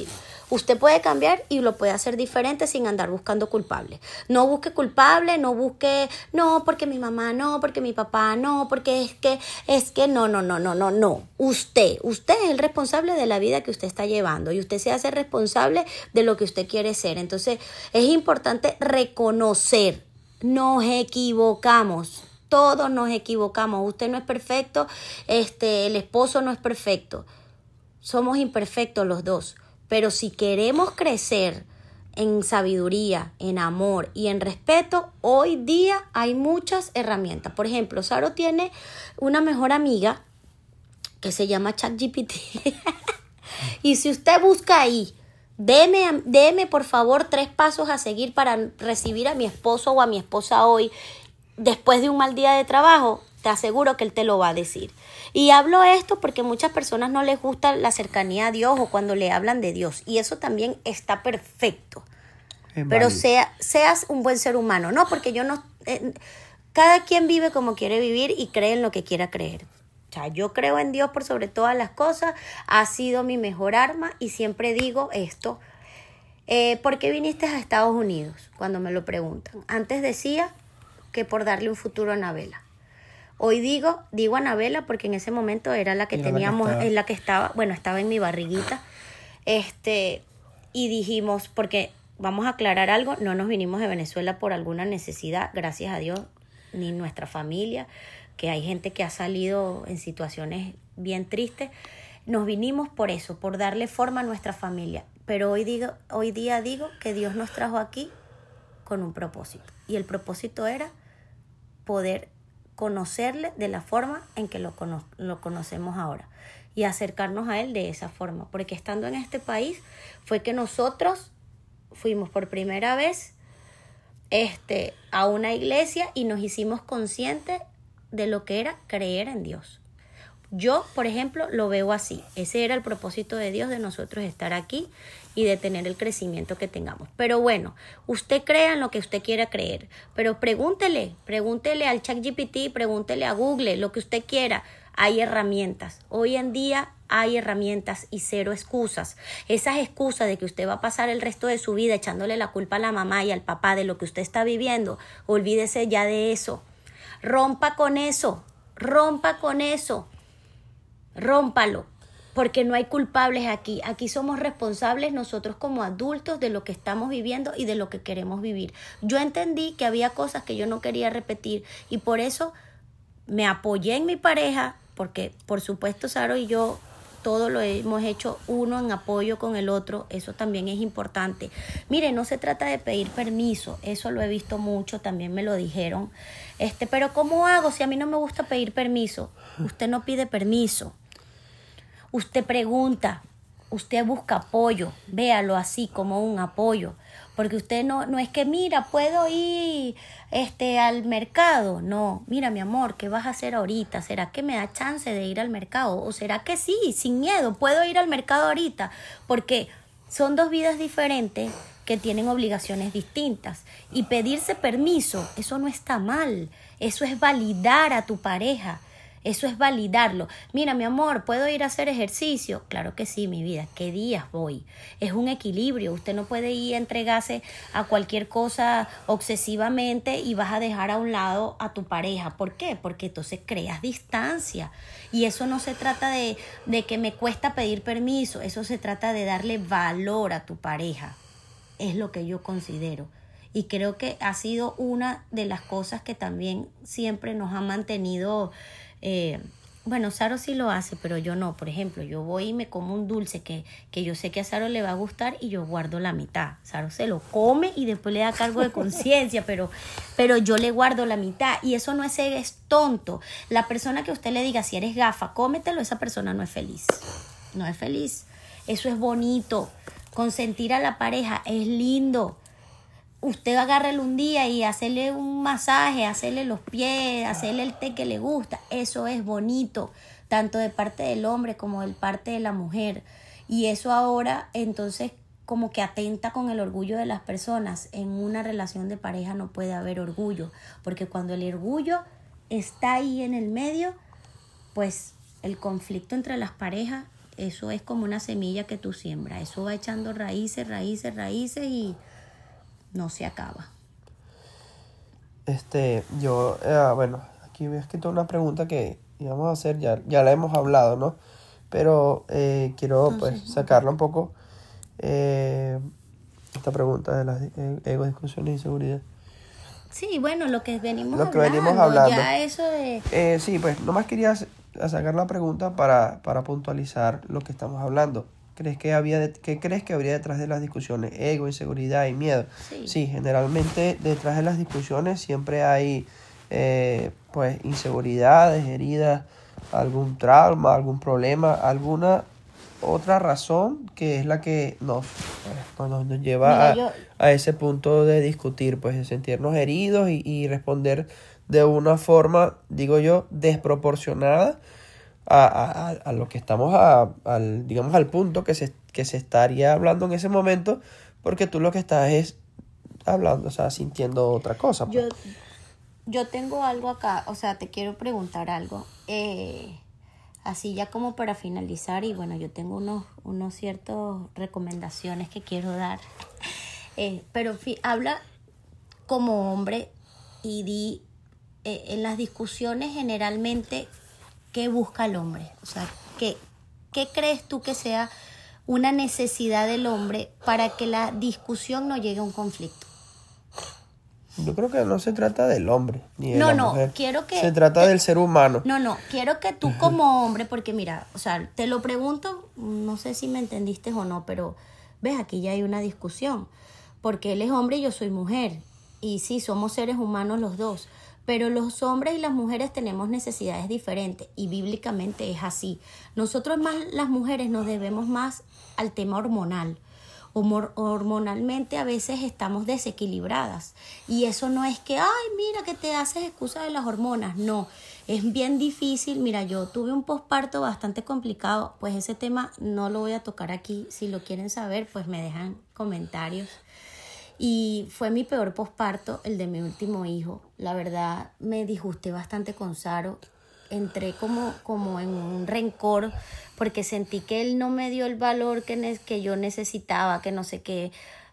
Speaker 2: Usted puede cambiar y lo puede hacer diferente sin andar buscando culpables. No busque culpable, no busque, no, porque mi mamá, no, porque mi papá, no, porque es que, no. Usted es el responsable de la vida que usted está llevando y usted se hace responsable de lo que usted quiere ser. Entonces, es importante reconocer, nos equivocamos. Todos nos equivocamos. Usted no es perfecto, el esposo no es perfecto. Somos imperfectos los dos. Pero si queremos crecer en sabiduría, en amor y en respeto, hoy día hay muchas herramientas. Por ejemplo, Saro tiene una mejor amiga que se llama ChatGPT. Y si usted busca ahí, deme por favor 3 pasos a seguir para recibir a mi esposo o a mi esposa hoy, después de un mal día de trabajo, te aseguro que él te lo va a decir. Y hablo esto porque muchas personas no les gusta la cercanía a Dios o cuando le hablan de Dios. Y eso también está perfecto. Pero seas un buen ser humano, ¿no? Porque yo no... cada quien vive como quiere vivir y cree en lo que quiera creer. O sea, yo creo en Dios por sobre todas las cosas. Ha sido mi mejor arma y siempre digo esto. ¿Por qué viniste a Estados Unidos? Cuando me lo preguntan. Antes decía que por darle un futuro a Anabela. Hoy digo Anabela porque en ese momento era la que teníamos, en la que estaba, bueno, estaba en mi barriguita. Y dijimos, porque vamos a aclarar algo, no nos vinimos de Venezuela por alguna necesidad, gracias a Dios, ni nuestra familia, que hay gente que ha salido en situaciones bien tristes. Nos vinimos por eso, por darle forma a nuestra familia. Pero hoy día digo que Dios nos trajo aquí con un propósito. Y el propósito era poder conocerle de la forma en que lo conocemos ahora y acercarnos a él de esa forma, porque estando en este país fue que nosotros fuimos por primera vez a una iglesia y nos hicimos conscientes de lo que era creer en Dios. Yo, por ejemplo, lo veo así. Ese era el propósito de Dios, de nosotros estar aquí y de tener el crecimiento que tengamos. Pero bueno, usted crea en lo que usted quiera creer, pero pregúntele al ChatGPT, pregúntele a Google, lo que usted quiera. Hay herramientas. Hoy en día hay herramientas y 0 excusas. Esas excusas de que usted va a pasar el resto de su vida echándole la culpa a la mamá y al papá de lo que usted está viviendo, olvídese ya de eso. Rompa con eso. Rómpalo, porque no hay culpables aquí. Aquí somos responsables nosotros como adultos de lo que estamos viviendo y de lo que queremos vivir. Yo entendí que había cosas que yo no quería repetir y por eso me apoyé en mi pareja, porque por supuesto Saro y yo todo lo hemos hecho uno en apoyo con el otro, eso también es importante. Mire, no se trata de pedir permiso, eso lo he visto mucho, también me lo dijeron. Pero ¿cómo hago si a mí no me gusta pedir permiso? Usted no pide permiso. Usted pregunta, usted busca apoyo, véalo así como un apoyo, porque usted no es que mira, puedo ir al mercado, no, mira mi amor, ¿qué vas a hacer ahorita? ¿Será que me da chance de ir al mercado? ¿O será que sí, sin miedo, puedo ir al mercado ahorita? Porque son 2 vidas diferentes que tienen obligaciones distintas y pedirse permiso, eso no está mal, eso es validar a tu pareja. Eso es validarlo. Mira, mi amor, ¿puedo ir a hacer ejercicio? Claro que sí, mi vida. ¿Qué días voy? Es un equilibrio. Usted no puede ir a entregarse a cualquier cosa obsesivamente y vas a dejar a un lado a tu pareja. ¿Por qué? Porque entonces creas distancia. Y eso no se trata de que me cuesta pedir permiso. Eso se trata de darle valor a tu pareja. Es lo que yo considero. Y creo que ha sido una de las cosas que también siempre nos ha mantenido... bueno, Saro sí lo hace, pero yo no. Por ejemplo, yo voy y me como un dulce que yo sé que a Saro le va a gustar y yo guardo la mitad. Saro se lo come y después le da cargo de conciencia, pero yo le guardo la mitad. Y eso no es tonto. La persona que usted le diga, si eres gafa, cómetelo, esa persona no es feliz. No es feliz. Eso es bonito. Consentir a la pareja es lindo. Usted agárrele un día y hacerle un masaje, hacerle los pies, hacerle el té que le gusta. Eso es bonito, tanto de parte del hombre como de parte de la mujer. Y eso ahora, entonces, como que atenta con el orgullo de las personas. En una relación de pareja no puede haber orgullo, porque cuando el orgullo está ahí en el medio, pues el conflicto entre las parejas eso es como una semilla que tú siembras. Eso va echando raíces, raíces, raíces y no se acaba.
Speaker 1: Bueno, aquí me he escrito una pregunta que íbamos a hacer, ya la hemos hablado, ¿no? Pero quiero
Speaker 2: Entonces,
Speaker 1: pues sacarla un poco, esta pregunta de las ego, discusiones y seguridad.
Speaker 2: sí, bueno, lo que venimos
Speaker 1: Lo que
Speaker 2: hablando,
Speaker 1: venimos hablando.
Speaker 2: ya eso de...
Speaker 1: Sí, pues nomás quería sacar la pregunta para puntualizar lo que estamos hablando. ¿Qué crees que habría detrás de las discusiones? Ego, inseguridad y miedo.
Speaker 2: Sí.
Speaker 1: Sí, generalmente detrás de las discusiones siempre hay pues inseguridades, heridas, algún trauma, algún problema, alguna otra razón que es la que nos lleva
Speaker 2: Mira,
Speaker 1: a ese punto de discutir, pues de sentirnos heridos y responder de una forma, digo yo, desproporcionada a lo que estamos digamos, al punto que se estaría hablando en ese momento, porque tú lo que estás es hablando, o sea, sintiendo otra cosa. Pues.
Speaker 2: Yo tengo algo acá, o sea, te quiero preguntar algo. Así ya como para finalizar, y bueno, yo tengo unos ciertas recomendaciones que quiero dar. Pero habla como hombre y di en las discusiones generalmente qué busca el hombre. O sea, ¿qué crees tú que sea una necesidad del hombre para que la discusión no llegue a un conflicto?
Speaker 1: Yo creo que no se trata del hombre ni de la mujer.
Speaker 2: Quiero que...
Speaker 1: Se trata del ser humano.
Speaker 2: No, quiero que tú como hombre, porque mira, o sea, te lo pregunto, no sé si me entendiste o no, pero ves, aquí ya hay una discusión, porque él es hombre y yo soy mujer, y sí, somos seres humanos los dos, pero los hombres y las mujeres tenemos necesidades diferentes, y bíblicamente es así. Nosotros más, las mujeres, nos debemos más al tema hormonal. Hormonalmente a veces estamos desequilibradas y eso no es que, ay, mira que te haces excusa de las hormonas, no, es bien difícil. Mira, yo tuve un posparto bastante complicado, pues ese tema no lo voy a tocar aquí. Si lo quieren saber, pues me dejan comentarios. Y fue mi peor posparto, el de mi último hijo. La verdad me disgusté bastante con Saro. Entré como en un rencor porque sentí que él no me dio el valor que yo necesitaba, que no sé qué.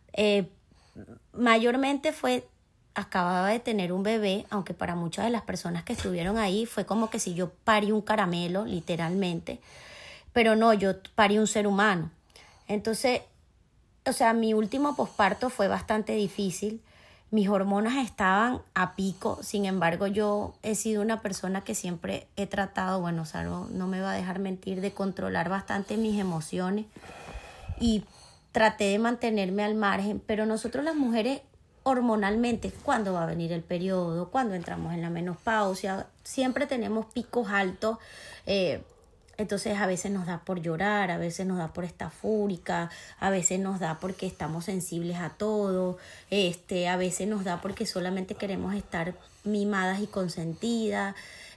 Speaker 2: Mayormente acababa de tener un bebé, aunque para muchas de las personas que estuvieron ahí fue como que si yo parí un caramelo, literalmente. Pero no, yo parí un ser humano. Entonces, o sea, mi último posparto fue bastante difícil. Mis hormonas estaban a pico, sin embargo yo he sido una persona que siempre he tratado, bueno, o sea, no me va a dejar mentir, de controlar bastante mis emociones y traté de mantenerme al margen, pero nosotros las mujeres hormonalmente, cuando va a venir el periodo, cuando entramos en la menopausia, siempre tenemos picos altos. Entonces a veces nos da por llorar, a veces nos da por estar fúrica, a veces nos da porque estamos sensibles a todo, a veces nos da porque solamente queremos estar mimadas y consentidas.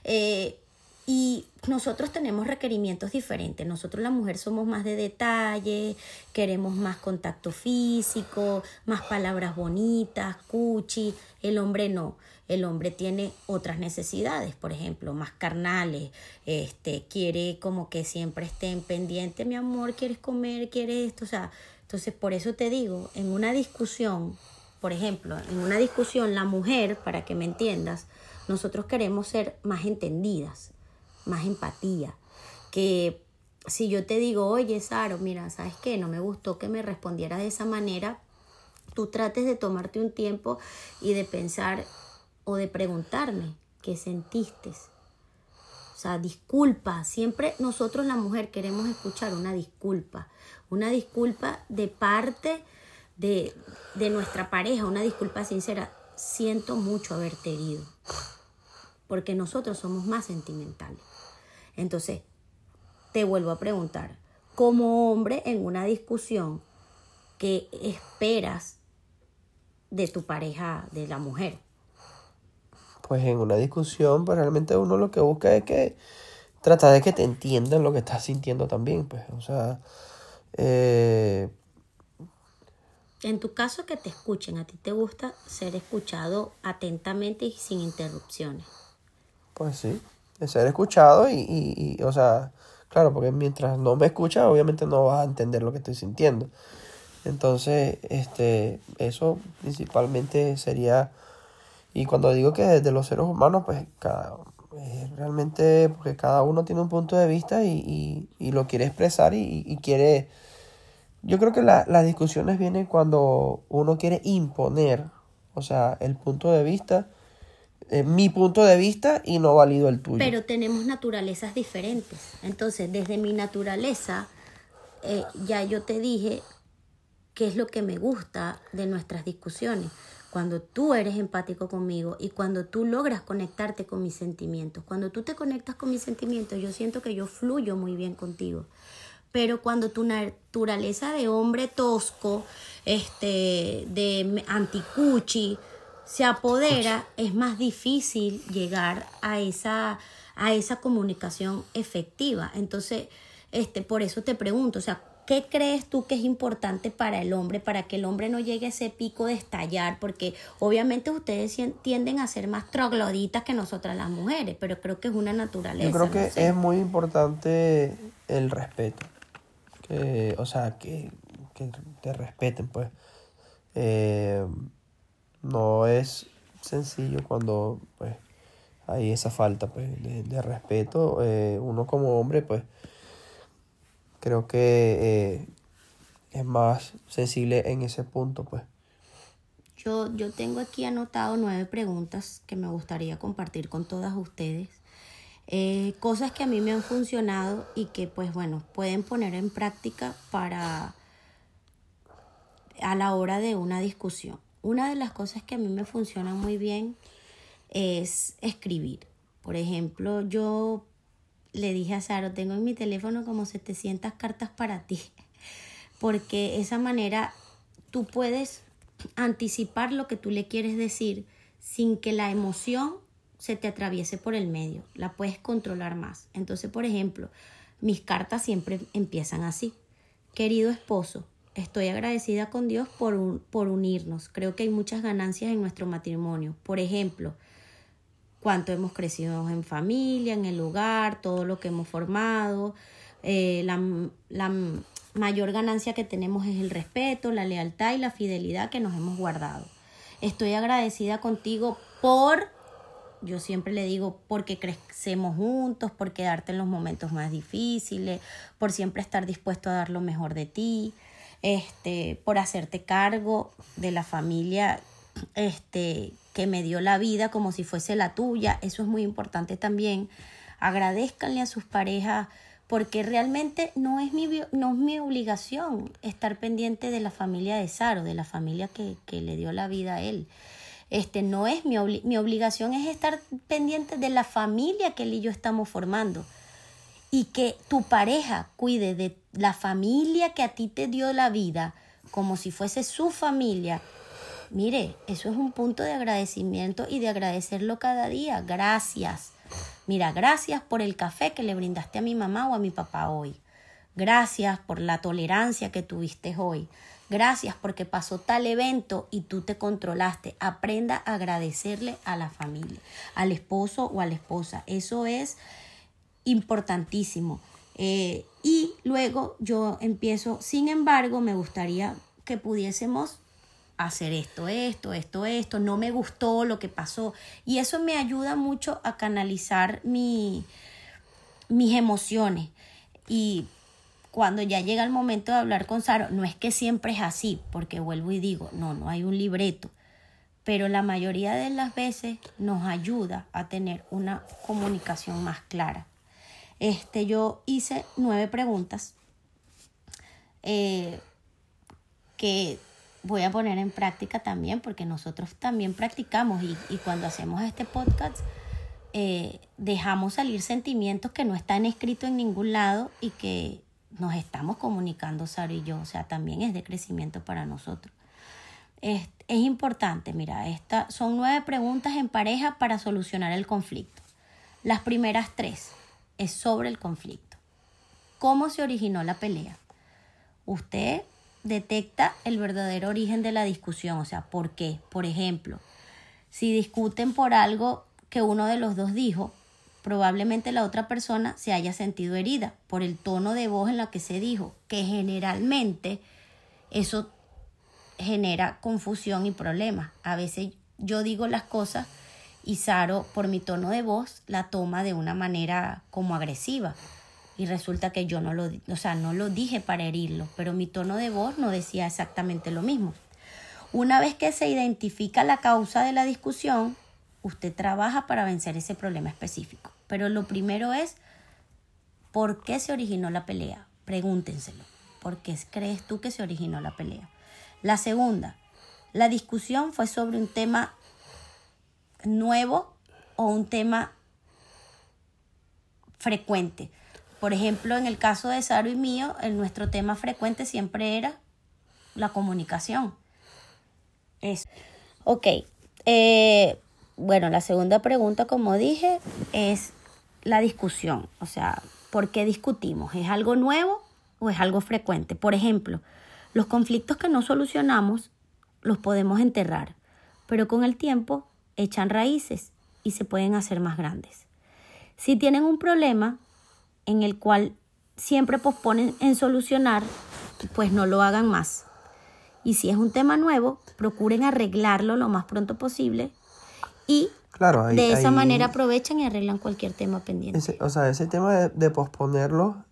Speaker 2: Y nosotros tenemos requerimientos diferentes. Nosotros las mujeres somos más de detalle, queremos más contacto físico, más palabras bonitas, cuchi. El hombre no. El hombre tiene otras necesidades, por ejemplo, más carnales. Quiere como que siempre estén pendientes, mi amor, quieres comer, quieres esto. O sea, entonces por eso te digo, en una discusión, por ejemplo, en una discusión la mujer, para que me entiendas, nosotros queremos ser más entendidas, más empatía, que si yo te digo, oye, Saro, mira, ¿sabes qué? No me gustó que me respondieras de esa manera, tú trates de tomarte un tiempo y de pensar o de preguntarme qué sentiste. O sea, disculpa. Siempre nosotros la mujer queremos escuchar una disculpa de parte de nuestra pareja, una disculpa sincera. Siento mucho haberte herido, porque nosotros somos más sentimentales. Entonces, te vuelvo a preguntar, como hombre en una discusión, ¿qué esperas de tu pareja, de la mujer?
Speaker 1: Pues en una discusión, pues realmente uno lo que busca es que trata de que te entiendan lo que estás sintiendo también, pues, o sea,
Speaker 2: En tu caso, que te escuchen. A ti te gusta ser escuchado atentamente y sin interrupciones.
Speaker 1: pues sí, de ser escuchado y o sea, Claro, porque mientras no me escuchas, obviamente no vas a entender lo que estoy sintiendo. Entonces, eso principalmente sería, y cuando digo que desde los seres humanos, pues realmente, porque cada uno tiene un punto de vista y lo quiere expresar y quiere, yo creo que las discusiones vienen cuando uno quiere imponer, o sea, el punto de vista, mi punto de vista y no valido el tuyo.
Speaker 2: Pero tenemos naturalezas diferentes. Entonces, desde mi naturaleza, ya yo te dije qué es lo que me gusta de nuestras discusiones. Cuando tú eres empático conmigo y cuando tú logras conectarte con mis sentimientos. Cuando tú te conectas con mis sentimientos, yo siento que yo fluyo muy bien contigo. Pero cuando tu naturaleza de hombre tosco, de anticuchi, se apodera, es más difícil llegar a esa comunicación efectiva. Entonces, por eso te pregunto, o sea, ¿qué crees tú que es importante para el hombre, para que el hombre no llegue a ese pico de estallar? Porque obviamente ustedes tienden a ser más trogloditas que nosotras las mujeres, pero creo que es una naturaleza.
Speaker 1: Yo creo que
Speaker 2: no sé.
Speaker 1: es muy importante el respeto. O sea, que te respeten, pues. No es sencillo cuando, pues, hay esa falta, pues, de respeto. Uno como hombre, pues, creo que es más sensible en ese punto, pues.
Speaker 2: Yo tengo aquí anotado 9 preguntas que me gustaría compartir con todas ustedes. Cosas que a mí me han funcionado y que, pues bueno, pueden poner en práctica a la hora de una discusión. Una de las cosas que a mí me funcionan muy bien es escribir. Por ejemplo, yo le dije a Saro, tengo en mi teléfono como 700 cartas para ti, porque esa manera tú puedes anticipar lo que tú le quieres decir sin que la emoción se te atraviese por el medio, la puedes controlar más. Entonces, por ejemplo, mis cartas siempre empiezan así: querido esposo, estoy agradecida con Dios por unirnos. Creo que hay muchas ganancias en nuestro matrimonio. Por ejemplo, cuánto hemos crecido en familia, en el hogar, todo lo que hemos formado. La mayor ganancia que tenemos es el respeto, la lealtad y la fidelidad que nos hemos guardado. Estoy agradecida contigo yo siempre le digo, porque crecemos juntos, por quedarte en los momentos más difíciles, por siempre estar dispuesto a dar lo mejor de ti, por hacerte cargo de la familia que me dio la vida como si fuese la tuya. Eso es muy importante también. Agradézcanle a sus parejas, porque realmente no es mi obligación estar pendiente de la familia de Saro, de la familia que le dio la vida a él. No es mi obligación, es estar pendiente de la familia que él y yo estamos formando. Y que tu pareja cuide de la familia que a ti te dio la vida como si fuese su familia. Mire, eso es un punto de agradecimiento y de agradecerlo cada día. Gracias. Mira, gracias por el café que le brindaste a mi mamá o a mi papá hoy. Gracias por la tolerancia que tuviste hoy. Gracias porque pasó tal evento y tú te controlaste. Aprenda a agradecerle a la familia, al esposo o a la esposa. Eso es importantísimo. Y luego yo empiezo, sin embargo, me gustaría que pudiésemos hacer esto, no me gustó lo que pasó. Y eso me ayuda mucho a canalizar mis emociones. Y cuando ya llega el momento de hablar con Saro, no es que siempre es así, porque vuelvo y digo, no hay un libreto, pero la mayoría de las veces nos ayuda a tener una comunicación más clara. Yo hice 9 preguntas que voy a poner en práctica también, porque nosotros también practicamos y cuando hacemos este podcast dejamos salir sentimientos que no están escritos en ningún lado y que nos estamos comunicando Saro y yo. O sea, también es de crecimiento para nosotros. Es importante, mira, son 9 preguntas en pareja para solucionar el conflicto. Las primeras 3 es sobre el conflicto. ¿Cómo se originó la pelea? Usted detecta el verdadero origen de la discusión, o sea, ¿por qué? Por ejemplo, si discuten por algo que uno de los dos dijo, probablemente la otra persona se haya sentido herida por el tono de voz en la que se dijo, que generalmente eso genera confusión y problemas. A veces yo digo las cosas y Saro, por mi tono de voz, la toma de una manera como agresiva. Y resulta que yo no lo dije para herirlo, pero mi tono de voz no decía exactamente lo mismo. Una vez que se identifica la causa de la discusión, usted trabaja para vencer ese problema específico. Pero lo primero es, ¿por qué se originó la pelea? Pregúntenselo. ¿Por qué crees tú que se originó la pelea? La segunda, ¿la discusión fue sobre un tema nuevo o un tema frecuente? Por ejemplo, en el caso de Saro y mío, nuestro tema frecuente siempre era la comunicación. Eso. Ok. Bueno, la segunda pregunta, como dije, es la discusión. O sea, ¿por qué discutimos? ¿Es algo nuevo o es algo frecuente? Por ejemplo, los conflictos que no solucionamos los podemos enterrar, pero con el tiempo echan raíces y se pueden hacer más grandes. Si tienen un problema en el cual siempre posponen en solucionar, pues no lo hagan más. Y si es un tema nuevo, procuren arreglarlo lo más pronto posible y
Speaker 1: Claro,
Speaker 2: de esa manera aprovechan y arreglan cualquier tema pendiente.
Speaker 1: Ese tema de posponerlo,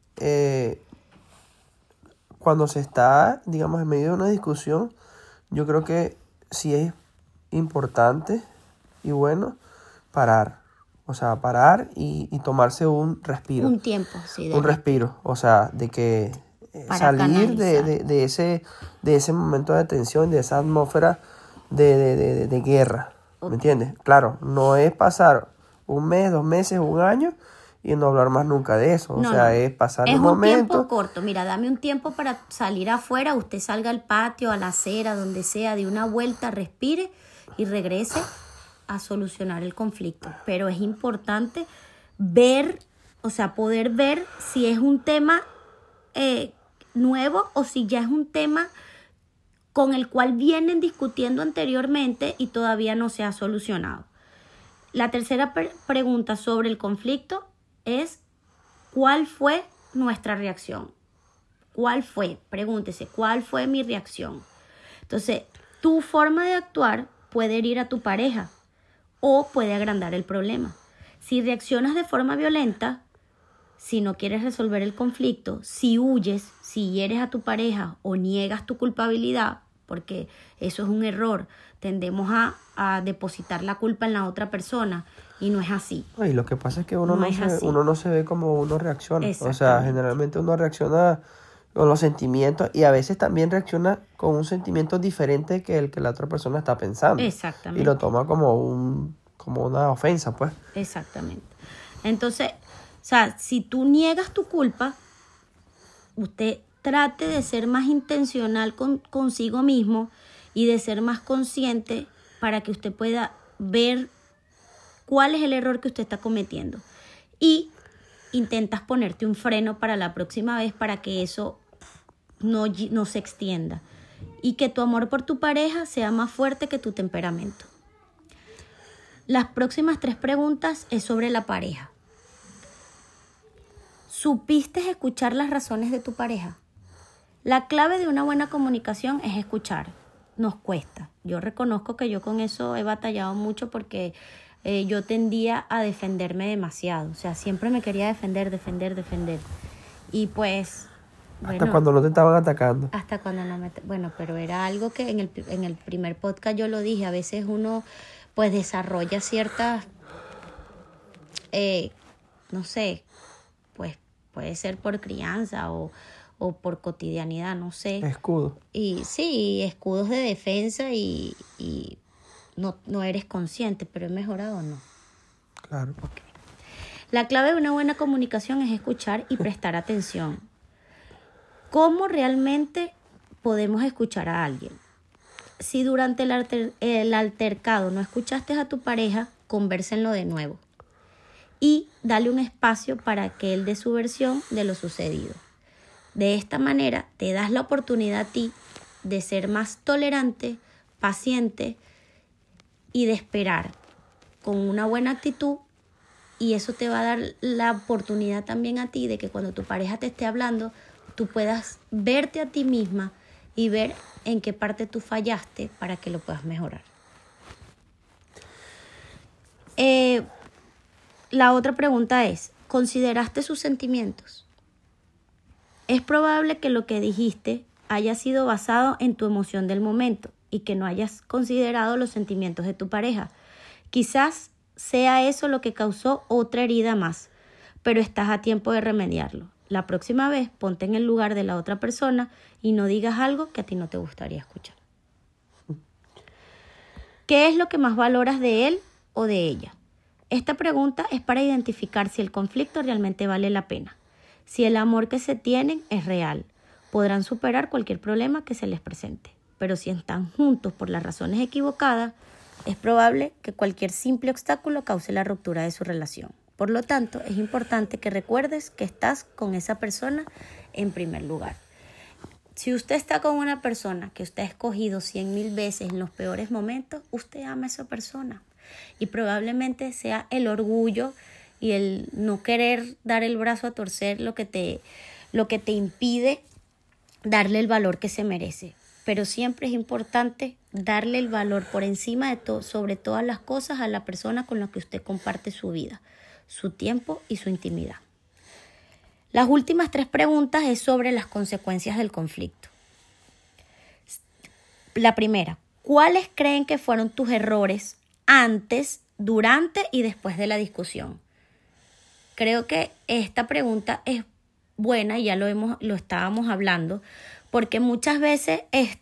Speaker 1: cuando se está, digamos, en medio de una discusión, yo creo que sí es importante y bueno parar. O sea, parar y tomarse un respiro.
Speaker 2: Un tiempo, sí.
Speaker 1: Un respiro, o sea, de que salir de ese momento de tensión, de esa atmósfera de guerra, ¿me entiendes? Claro, no es pasar un mes, 2 meses, 1 año y no hablar más nunca de eso. O sea, es pasar un momento.
Speaker 2: Es un tiempo corto. Mira, dame un tiempo para salir afuera, usted salga al patio, a la acera, donde sea, de una vuelta, respire y regrese a solucionar el conflicto. Pero es importante ver, o sea, poder ver si es un tema nuevo o si ya es un tema con el cual vienen discutiendo anteriormente y todavía no se ha solucionado. La tercera pregunta sobre el conflicto es, ¿cuál fue nuestra reacción? ¿Cuál fue? Pregúntese, ¿cuál fue mi reacción? Entonces, tu forma de actuar puede herir a tu pareja o puede agrandar el problema. Si reaccionas de forma violenta, si no quieres resolver el conflicto, si huyes, si hieres a tu pareja o niegas tu culpabilidad, porque eso es un error, tendemos a depositar la culpa en la otra persona y no es así.
Speaker 1: Y lo que pasa es que uno no se ve como uno reacciona. O sea, generalmente uno reacciona con los sentimientos y a veces también reacciona con un sentimiento diferente que el que la otra persona está pensando.
Speaker 2: Exactamente.
Speaker 1: Y lo toma como una ofensa, pues.
Speaker 2: Exactamente. Entonces, o sea, si tú niegas tu culpa, usted trate de ser más intencional consigo mismo y de ser más consciente para que usted pueda ver cuál es el error que usted está cometiendo. Y intentas ponerte un freno para la próxima vez para que eso no se extienda. Y que tu amor por tu pareja sea más fuerte que tu temperamento. Las próximas 3 preguntas es sobre la pareja. ¿Supiste escuchar las razones de tu pareja? La clave de una buena comunicación es escuchar. Nos cuesta. Yo reconozco que yo con eso he batallado mucho porque yo tendía a defenderme demasiado. O sea, siempre me quería defender. Y pues...
Speaker 1: Hasta cuando no te estaban atacando.
Speaker 2: Hasta cuando no me... Bueno, pero era algo que en el primer podcast yo lo dije. A veces uno pues desarrolla ciertas... no sé, pues puede ser por crianza o por cotidianidad, no sé.
Speaker 1: Escudo.
Speaker 2: Y sí, escudos de defensa y no eres consciente, pero he mejorado o no.
Speaker 1: Claro.
Speaker 2: Okay. La clave de una buena comunicación es escuchar y prestar atención. ¿Cómo realmente podemos escuchar a alguien? Si durante el altercado no escuchaste a tu pareja, convérsenlo de nuevo. Y dale un espacio para que él dé su versión de lo sucedido. De esta manera te das la oportunidad a ti de ser más tolerante, paciente y de esperar con una buena actitud y eso te va a dar la oportunidad también a ti de que cuando tu pareja te esté hablando, tú puedas verte a ti misma y ver en qué parte tú fallaste para que lo puedas mejorar. La otra pregunta es, ¿consideraste sus sentimientos? Es probable que lo que dijiste haya sido basado en tu emoción del momento y que no hayas considerado los sentimientos de tu pareja. Quizás sea eso lo que causó otra herida más, pero estás a tiempo de remediarlo. La próxima vez ponte en el lugar de la otra persona y no digas algo que a ti no te gustaría escuchar. ¿Qué es lo que más valoras de él o de ella? Esta pregunta es para identificar si el conflicto realmente vale la pena. Si el amor que se tienen es real, podrán superar cualquier problema que se les presente. Pero si están juntos por las razones equivocadas, es probable que cualquier simple obstáculo cause la ruptura de su relación. Por lo tanto, es importante que recuerdes que estás con esa persona en primer lugar. Si usted está con una persona que usted ha escogido 100,000 veces en los peores momentos, usted ama a esa persona. Y probablemente sea el orgullo y el no querer dar el brazo a torcer lo que te impide darle el valor que se merece. Pero siempre es importante darle el valor por encima de todo, sobre todas las cosas, a la persona con la que usted comparte su vida, su tiempo y su intimidad. Las últimas 3 preguntas es sobre las consecuencias del conflicto. La primera, ¿cuáles creen que fueron tus errores antes, durante y después de la discusión? Creo que esta pregunta es buena, ya lo estábamos hablando, porque muchas veces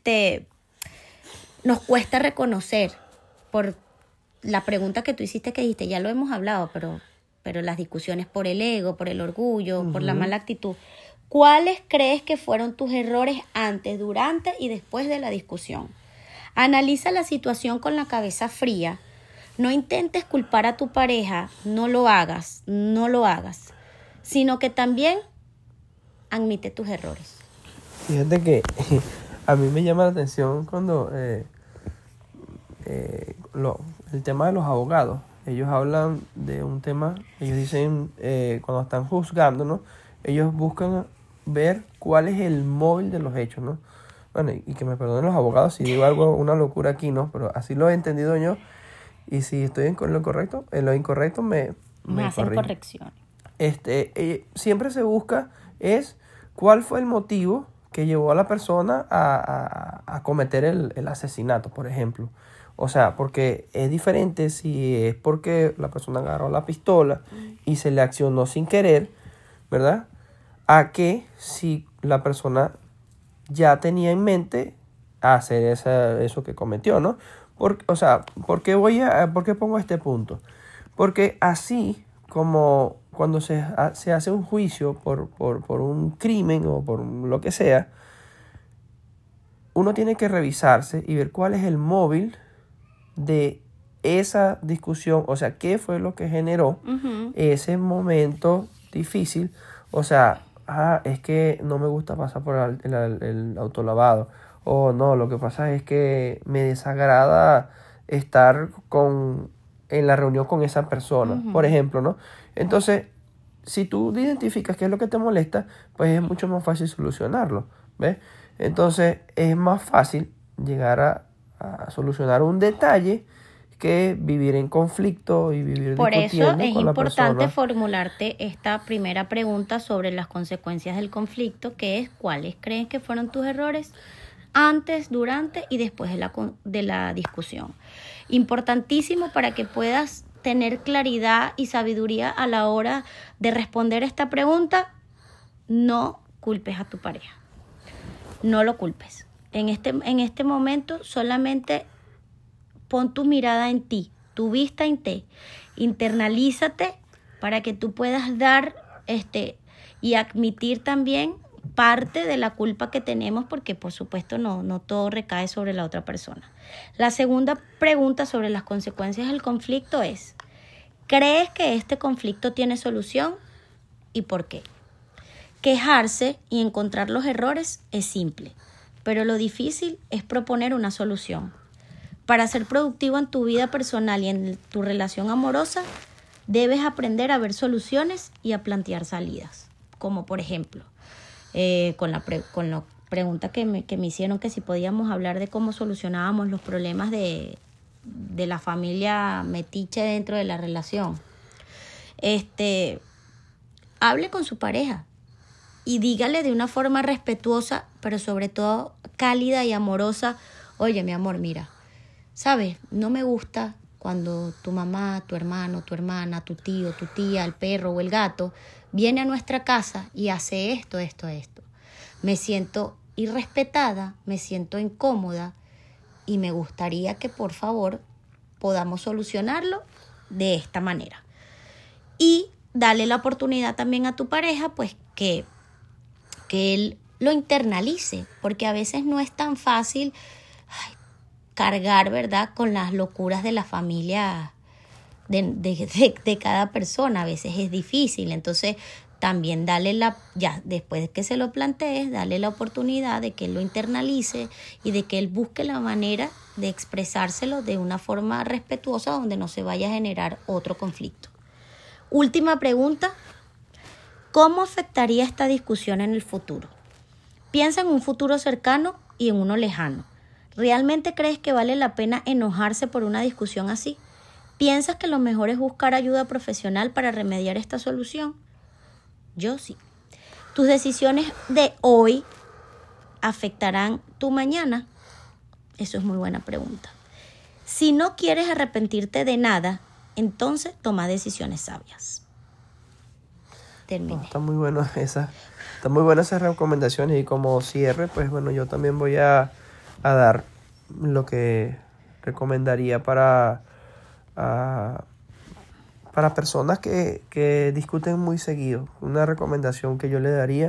Speaker 2: nos cuesta reconocer por la pregunta que tú hiciste, que dijiste, ya lo hemos hablado, pero las discusiones por el ego, por el orgullo, por la mala actitud. ¿Cuáles crees que fueron tus errores antes, durante y después de la discusión? Analiza la situación con la cabeza fría. No intentes culpar a tu pareja, no lo hagas, sino que también admite tus errores.
Speaker 1: Fíjate que a mí me llama la atención cuando el tema de los abogados. Ellos hablan de un tema, ellos dicen, cuando están juzgando, ¿no? Ellos buscan ver cuál es el móvil de los hechos, ¿no? Bueno, y que me perdonen los abogados si digo algo, una locura aquí, ¿no? Pero así lo he entendido yo. Y si estoy en lo correcto, en lo incorrecto me
Speaker 2: hacen corrección.
Speaker 1: Siempre se busca es cuál fue el motivo que llevó a la persona a cometer el asesinato, por ejemplo. O sea, porque es diferente si es porque la persona agarró la pistola y se le accionó sin querer, ¿verdad? A que si la persona ya tenía en mente hacer eso que cometió, ¿no? ¿Por qué pongo este punto? Porque así como cuando se hace un juicio por un crimen o por lo que sea, uno tiene que revisarse y ver cuál es el móvil de esa discusión, o sea, qué fue lo que generó ese momento difícil. O sea, es que no me gusta pasar por el autolavado. O no, lo que pasa es que me desagrada estar en la reunión con esa persona, por ejemplo, ¿no? Entonces, si tú identificas qué es lo que te molesta, pues es mucho más fácil solucionarlo, ¿ves? Entonces, es más fácil llegar a solucionar un detalle que vivir en conflicto y vivir discutiendo con la persona.
Speaker 2: Por eso es importante formularte esta primera pregunta sobre las consecuencias del conflicto, que es ¿cuáles crees que fueron tus errores antes, durante y después de la discusión? Importantísimo para que puedas tener claridad y sabiduría a la hora de responder esta pregunta. No culpes a tu pareja. No lo culpes. En este momento solamente pon tu mirada en ti, tu vista en ti. Internalízate para que tú puedas dar y admitir también parte de la culpa que tenemos, porque por supuesto no todo recae sobre la otra persona. La segunda pregunta sobre las consecuencias del conflicto es: ¿crees que este conflicto tiene solución y por qué? Quejarse y encontrar los errores es simple, pero lo difícil es proponer una solución. Para ser productivo en tu vida personal y en tu relación amorosa, Debes aprender a ver soluciones y a plantear salidas. Como por ejemplo, con la pregunta que me hicieron, que si podíamos hablar de cómo solucionábamos los problemas de la familia metiche dentro de la relación. Hable con su pareja y dígale de una forma respetuosa, pero sobre todo cálida y amorosa: oye, mi amor, mira, ¿sabes? No me gusta cuando tu mamá, tu hermano, tu hermana, tu tío, tu tía, el perro o el gato viene a nuestra casa y hace esto. Me siento irrespetada, me siento incómoda y me gustaría que por favor podamos solucionarlo de esta manera. Y dale la oportunidad también a tu pareja, pues que él lo internalice, porque a veces no es tan fácil cargar, ¿verdad?, con las locuras de la familia de cada persona. A veces es difícil. Entonces también después de que se lo plantees, dale la oportunidad de que él lo internalice y de que él busque la manera de expresárselo de una forma respetuosa, donde no se vaya a generar otro conflicto. Última pregunta: ¿cómo afectaría esta discusión en el futuro? Piensa en un futuro cercano y en uno lejano. ¿Realmente crees que vale la pena enojarse por una discusión así? ¿Piensas que lo mejor es buscar ayuda profesional para remediar esta solución? Yo sí. ¿Tus decisiones de hoy afectarán tu mañana? Eso es muy buena pregunta. Si no quieres arrepentirte de nada, entonces toma decisiones sabias. Terminé.
Speaker 1: Está muy buenas esas recomendaciones, y como cierre, pues bueno, yo también voy a dar lo que recomendaría para personas que discuten muy seguido. Una recomendación que yo le daría: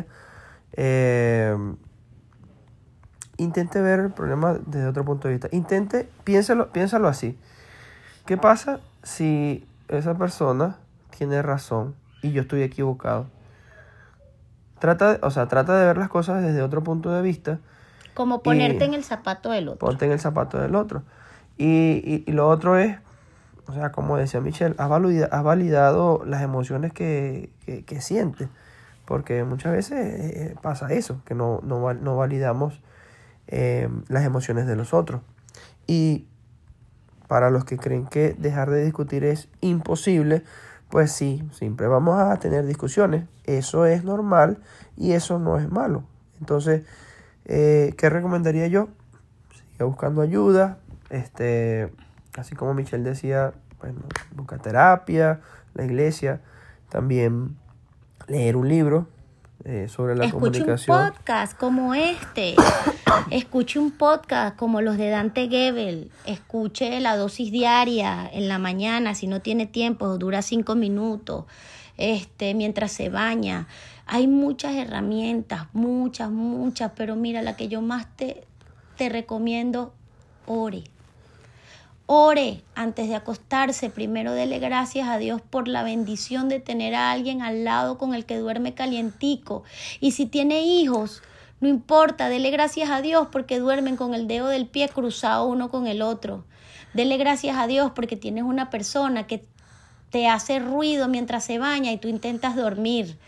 Speaker 1: intente ver el problema desde otro punto de vista. Piénsalo así: ¿qué pasa si esa persona tiene razón y yo estoy equivocado? Trata de ver las cosas desde otro punto de vista.
Speaker 2: Como ponerte en el zapato del otro.
Speaker 1: Ponte en el zapato del otro. Y lo otro es, o sea, como decía Michelle, has validado las emociones que sientes. Porque muchas veces pasa eso, que no validamos las emociones de los otros. Y para los que creen que dejar de discutir es imposible, pues sí, siempre vamos a tener discusiones. Eso es normal y eso no es malo. Entonces, ¿qué recomendaría yo? Siga buscando ayuda. Así como Michelle decía, bueno, busca terapia, la iglesia. También leer un libro sobre la comunicación.
Speaker 2: Escuche un podcast como este. Escuche un podcast como los de Dante Gebel. Escuche La Dosis Diaria en la mañana, si no tiene tiempo, dura 5 minutos. Mientras se baña. Hay muchas herramientas, muchas, pero mira, la que yo más te recomiendo: ore. Ore antes de acostarse. Primero dele gracias a Dios por la bendición de tener a alguien al lado con el que duerme calientico. Y si tiene hijos, no importa, dele gracias a Dios porque duermen con el dedo del pie cruzado uno con el otro. Dele gracias a Dios porque tienes una persona que te hace ruido mientras se baña y tú intentas dormir.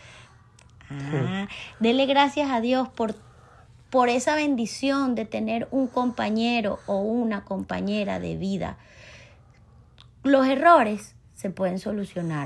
Speaker 2: Dele gracias a Dios por esa bendición de tener un compañero o una compañera de vida. Los errores se pueden solucionar.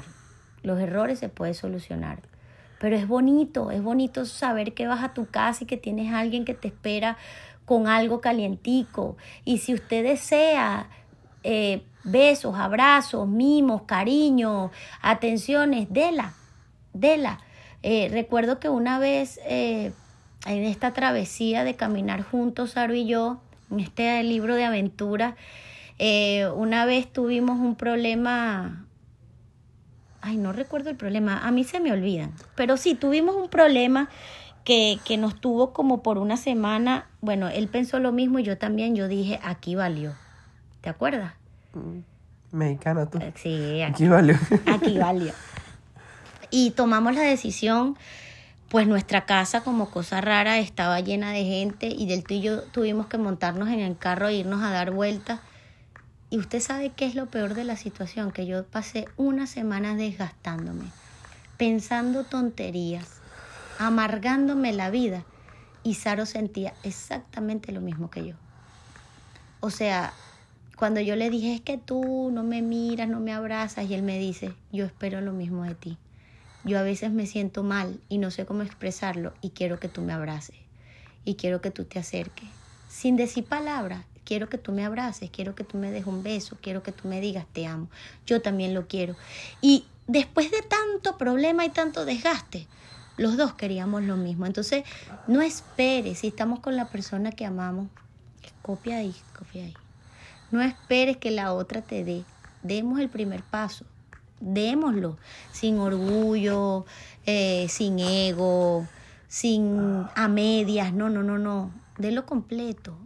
Speaker 2: Pero es bonito saber que vas a tu casa y que tienes a alguien que te espera con algo calientico. Y si usted desea besos, abrazos, mimos, cariño, atenciones, dela. Recuerdo que una vez en esta travesía de caminar juntos, Saro y yo, en este libro de aventuras, una vez tuvimos un problema. No recuerdo el problema, a mí se me olvidan. Pero sí, tuvimos un problema que nos tuvo como por una semana. Bueno, él pensó lo mismo y yo también. Yo dije, aquí valió. ¿Te acuerdas?
Speaker 1: Mexicana tú.
Speaker 2: Sí,
Speaker 1: aquí valió.
Speaker 2: Aquí valió. Y tomamos la decisión, pues nuestra casa, como cosa rara, estaba llena de gente y del tú y yo tuvimos que montarnos en el carro e irnos a dar vueltas. Y usted sabe qué es lo peor de la situación, que yo pasé una semana desgastándome, pensando tonterías, amargándome la vida, y Saro sentía exactamente lo mismo que yo. O sea, cuando yo le dije, es que tú no me miras, no me abrazas, y él me dice, yo espero lo mismo de ti. Yo a veces me siento mal y no sé cómo expresarlo y quiero que tú me abraces y quiero que tú te acerques. Sin decir palabras, quiero que tú me abraces, quiero que tú me des un beso, quiero que tú me digas te amo. Yo también lo quiero. Y después de tanto problema y tanto desgaste, los dos queríamos lo mismo. Entonces, no esperes, si estamos con la persona que amamos, copia ahí. No esperes que la otra te dé. Demos el primer paso. Démoslo. Sin orgullo, sin ego, sin a medias. No. Délo completo.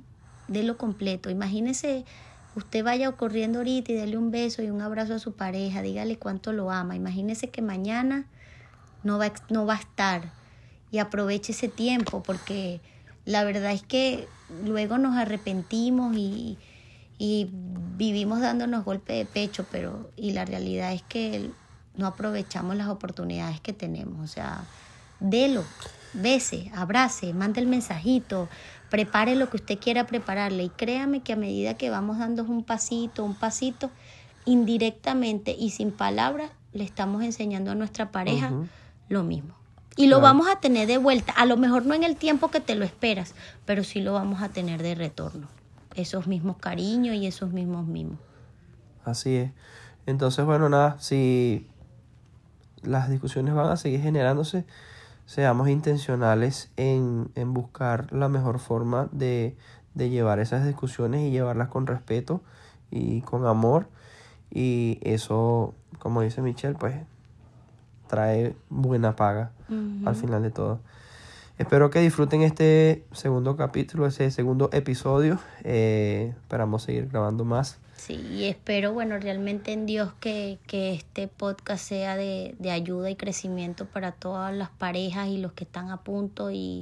Speaker 2: Imagínese, usted vaya corriendo ahorita y dele un beso y un abrazo a su pareja. Dígale cuánto lo ama. Imagínese que mañana no va a estar, y aproveche ese tiempo, porque la verdad es que luego nos arrepentimos y vivimos dándonos golpe de pecho, y la realidad es que no aprovechamos las oportunidades que tenemos. O sea, delo, bese, abrace, mande el mensajito, prepare lo que usted quiera prepararle, y créame que a medida que vamos dando un pasito, indirectamente y sin palabras, le estamos enseñando a nuestra pareja lo mismo. Y lo vamos a tener de vuelta, a lo mejor no en el tiempo que te lo esperas, pero sí lo vamos a tener de retorno. Esos mismos cariños y esos mismos mimos.
Speaker 1: Así es. Entonces, bueno, nada, si las discusiones van a seguir generándose, seamos intencionales en buscar la mejor forma de llevar esas discusiones y llevarlas con respeto y con amor. Y eso, como dice Michelle, pues trae buena paga al final de todo. Espero que disfruten este segundo capítulo, ese segundo episodio. Esperamos seguir grabando más.
Speaker 2: Sí, y espero, realmente en Dios que este podcast sea de ayuda y crecimiento para todas las parejas y los que están a punto, y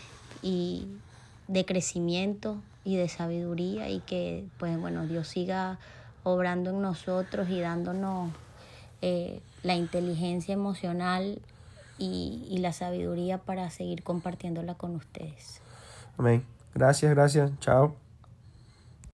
Speaker 2: de crecimiento y de sabiduría, y que, Dios siga obrando en nosotros y dándonos la inteligencia emocional y la sabiduría para seguir compartiéndola con ustedes.
Speaker 1: Amén. Gracias. Chao.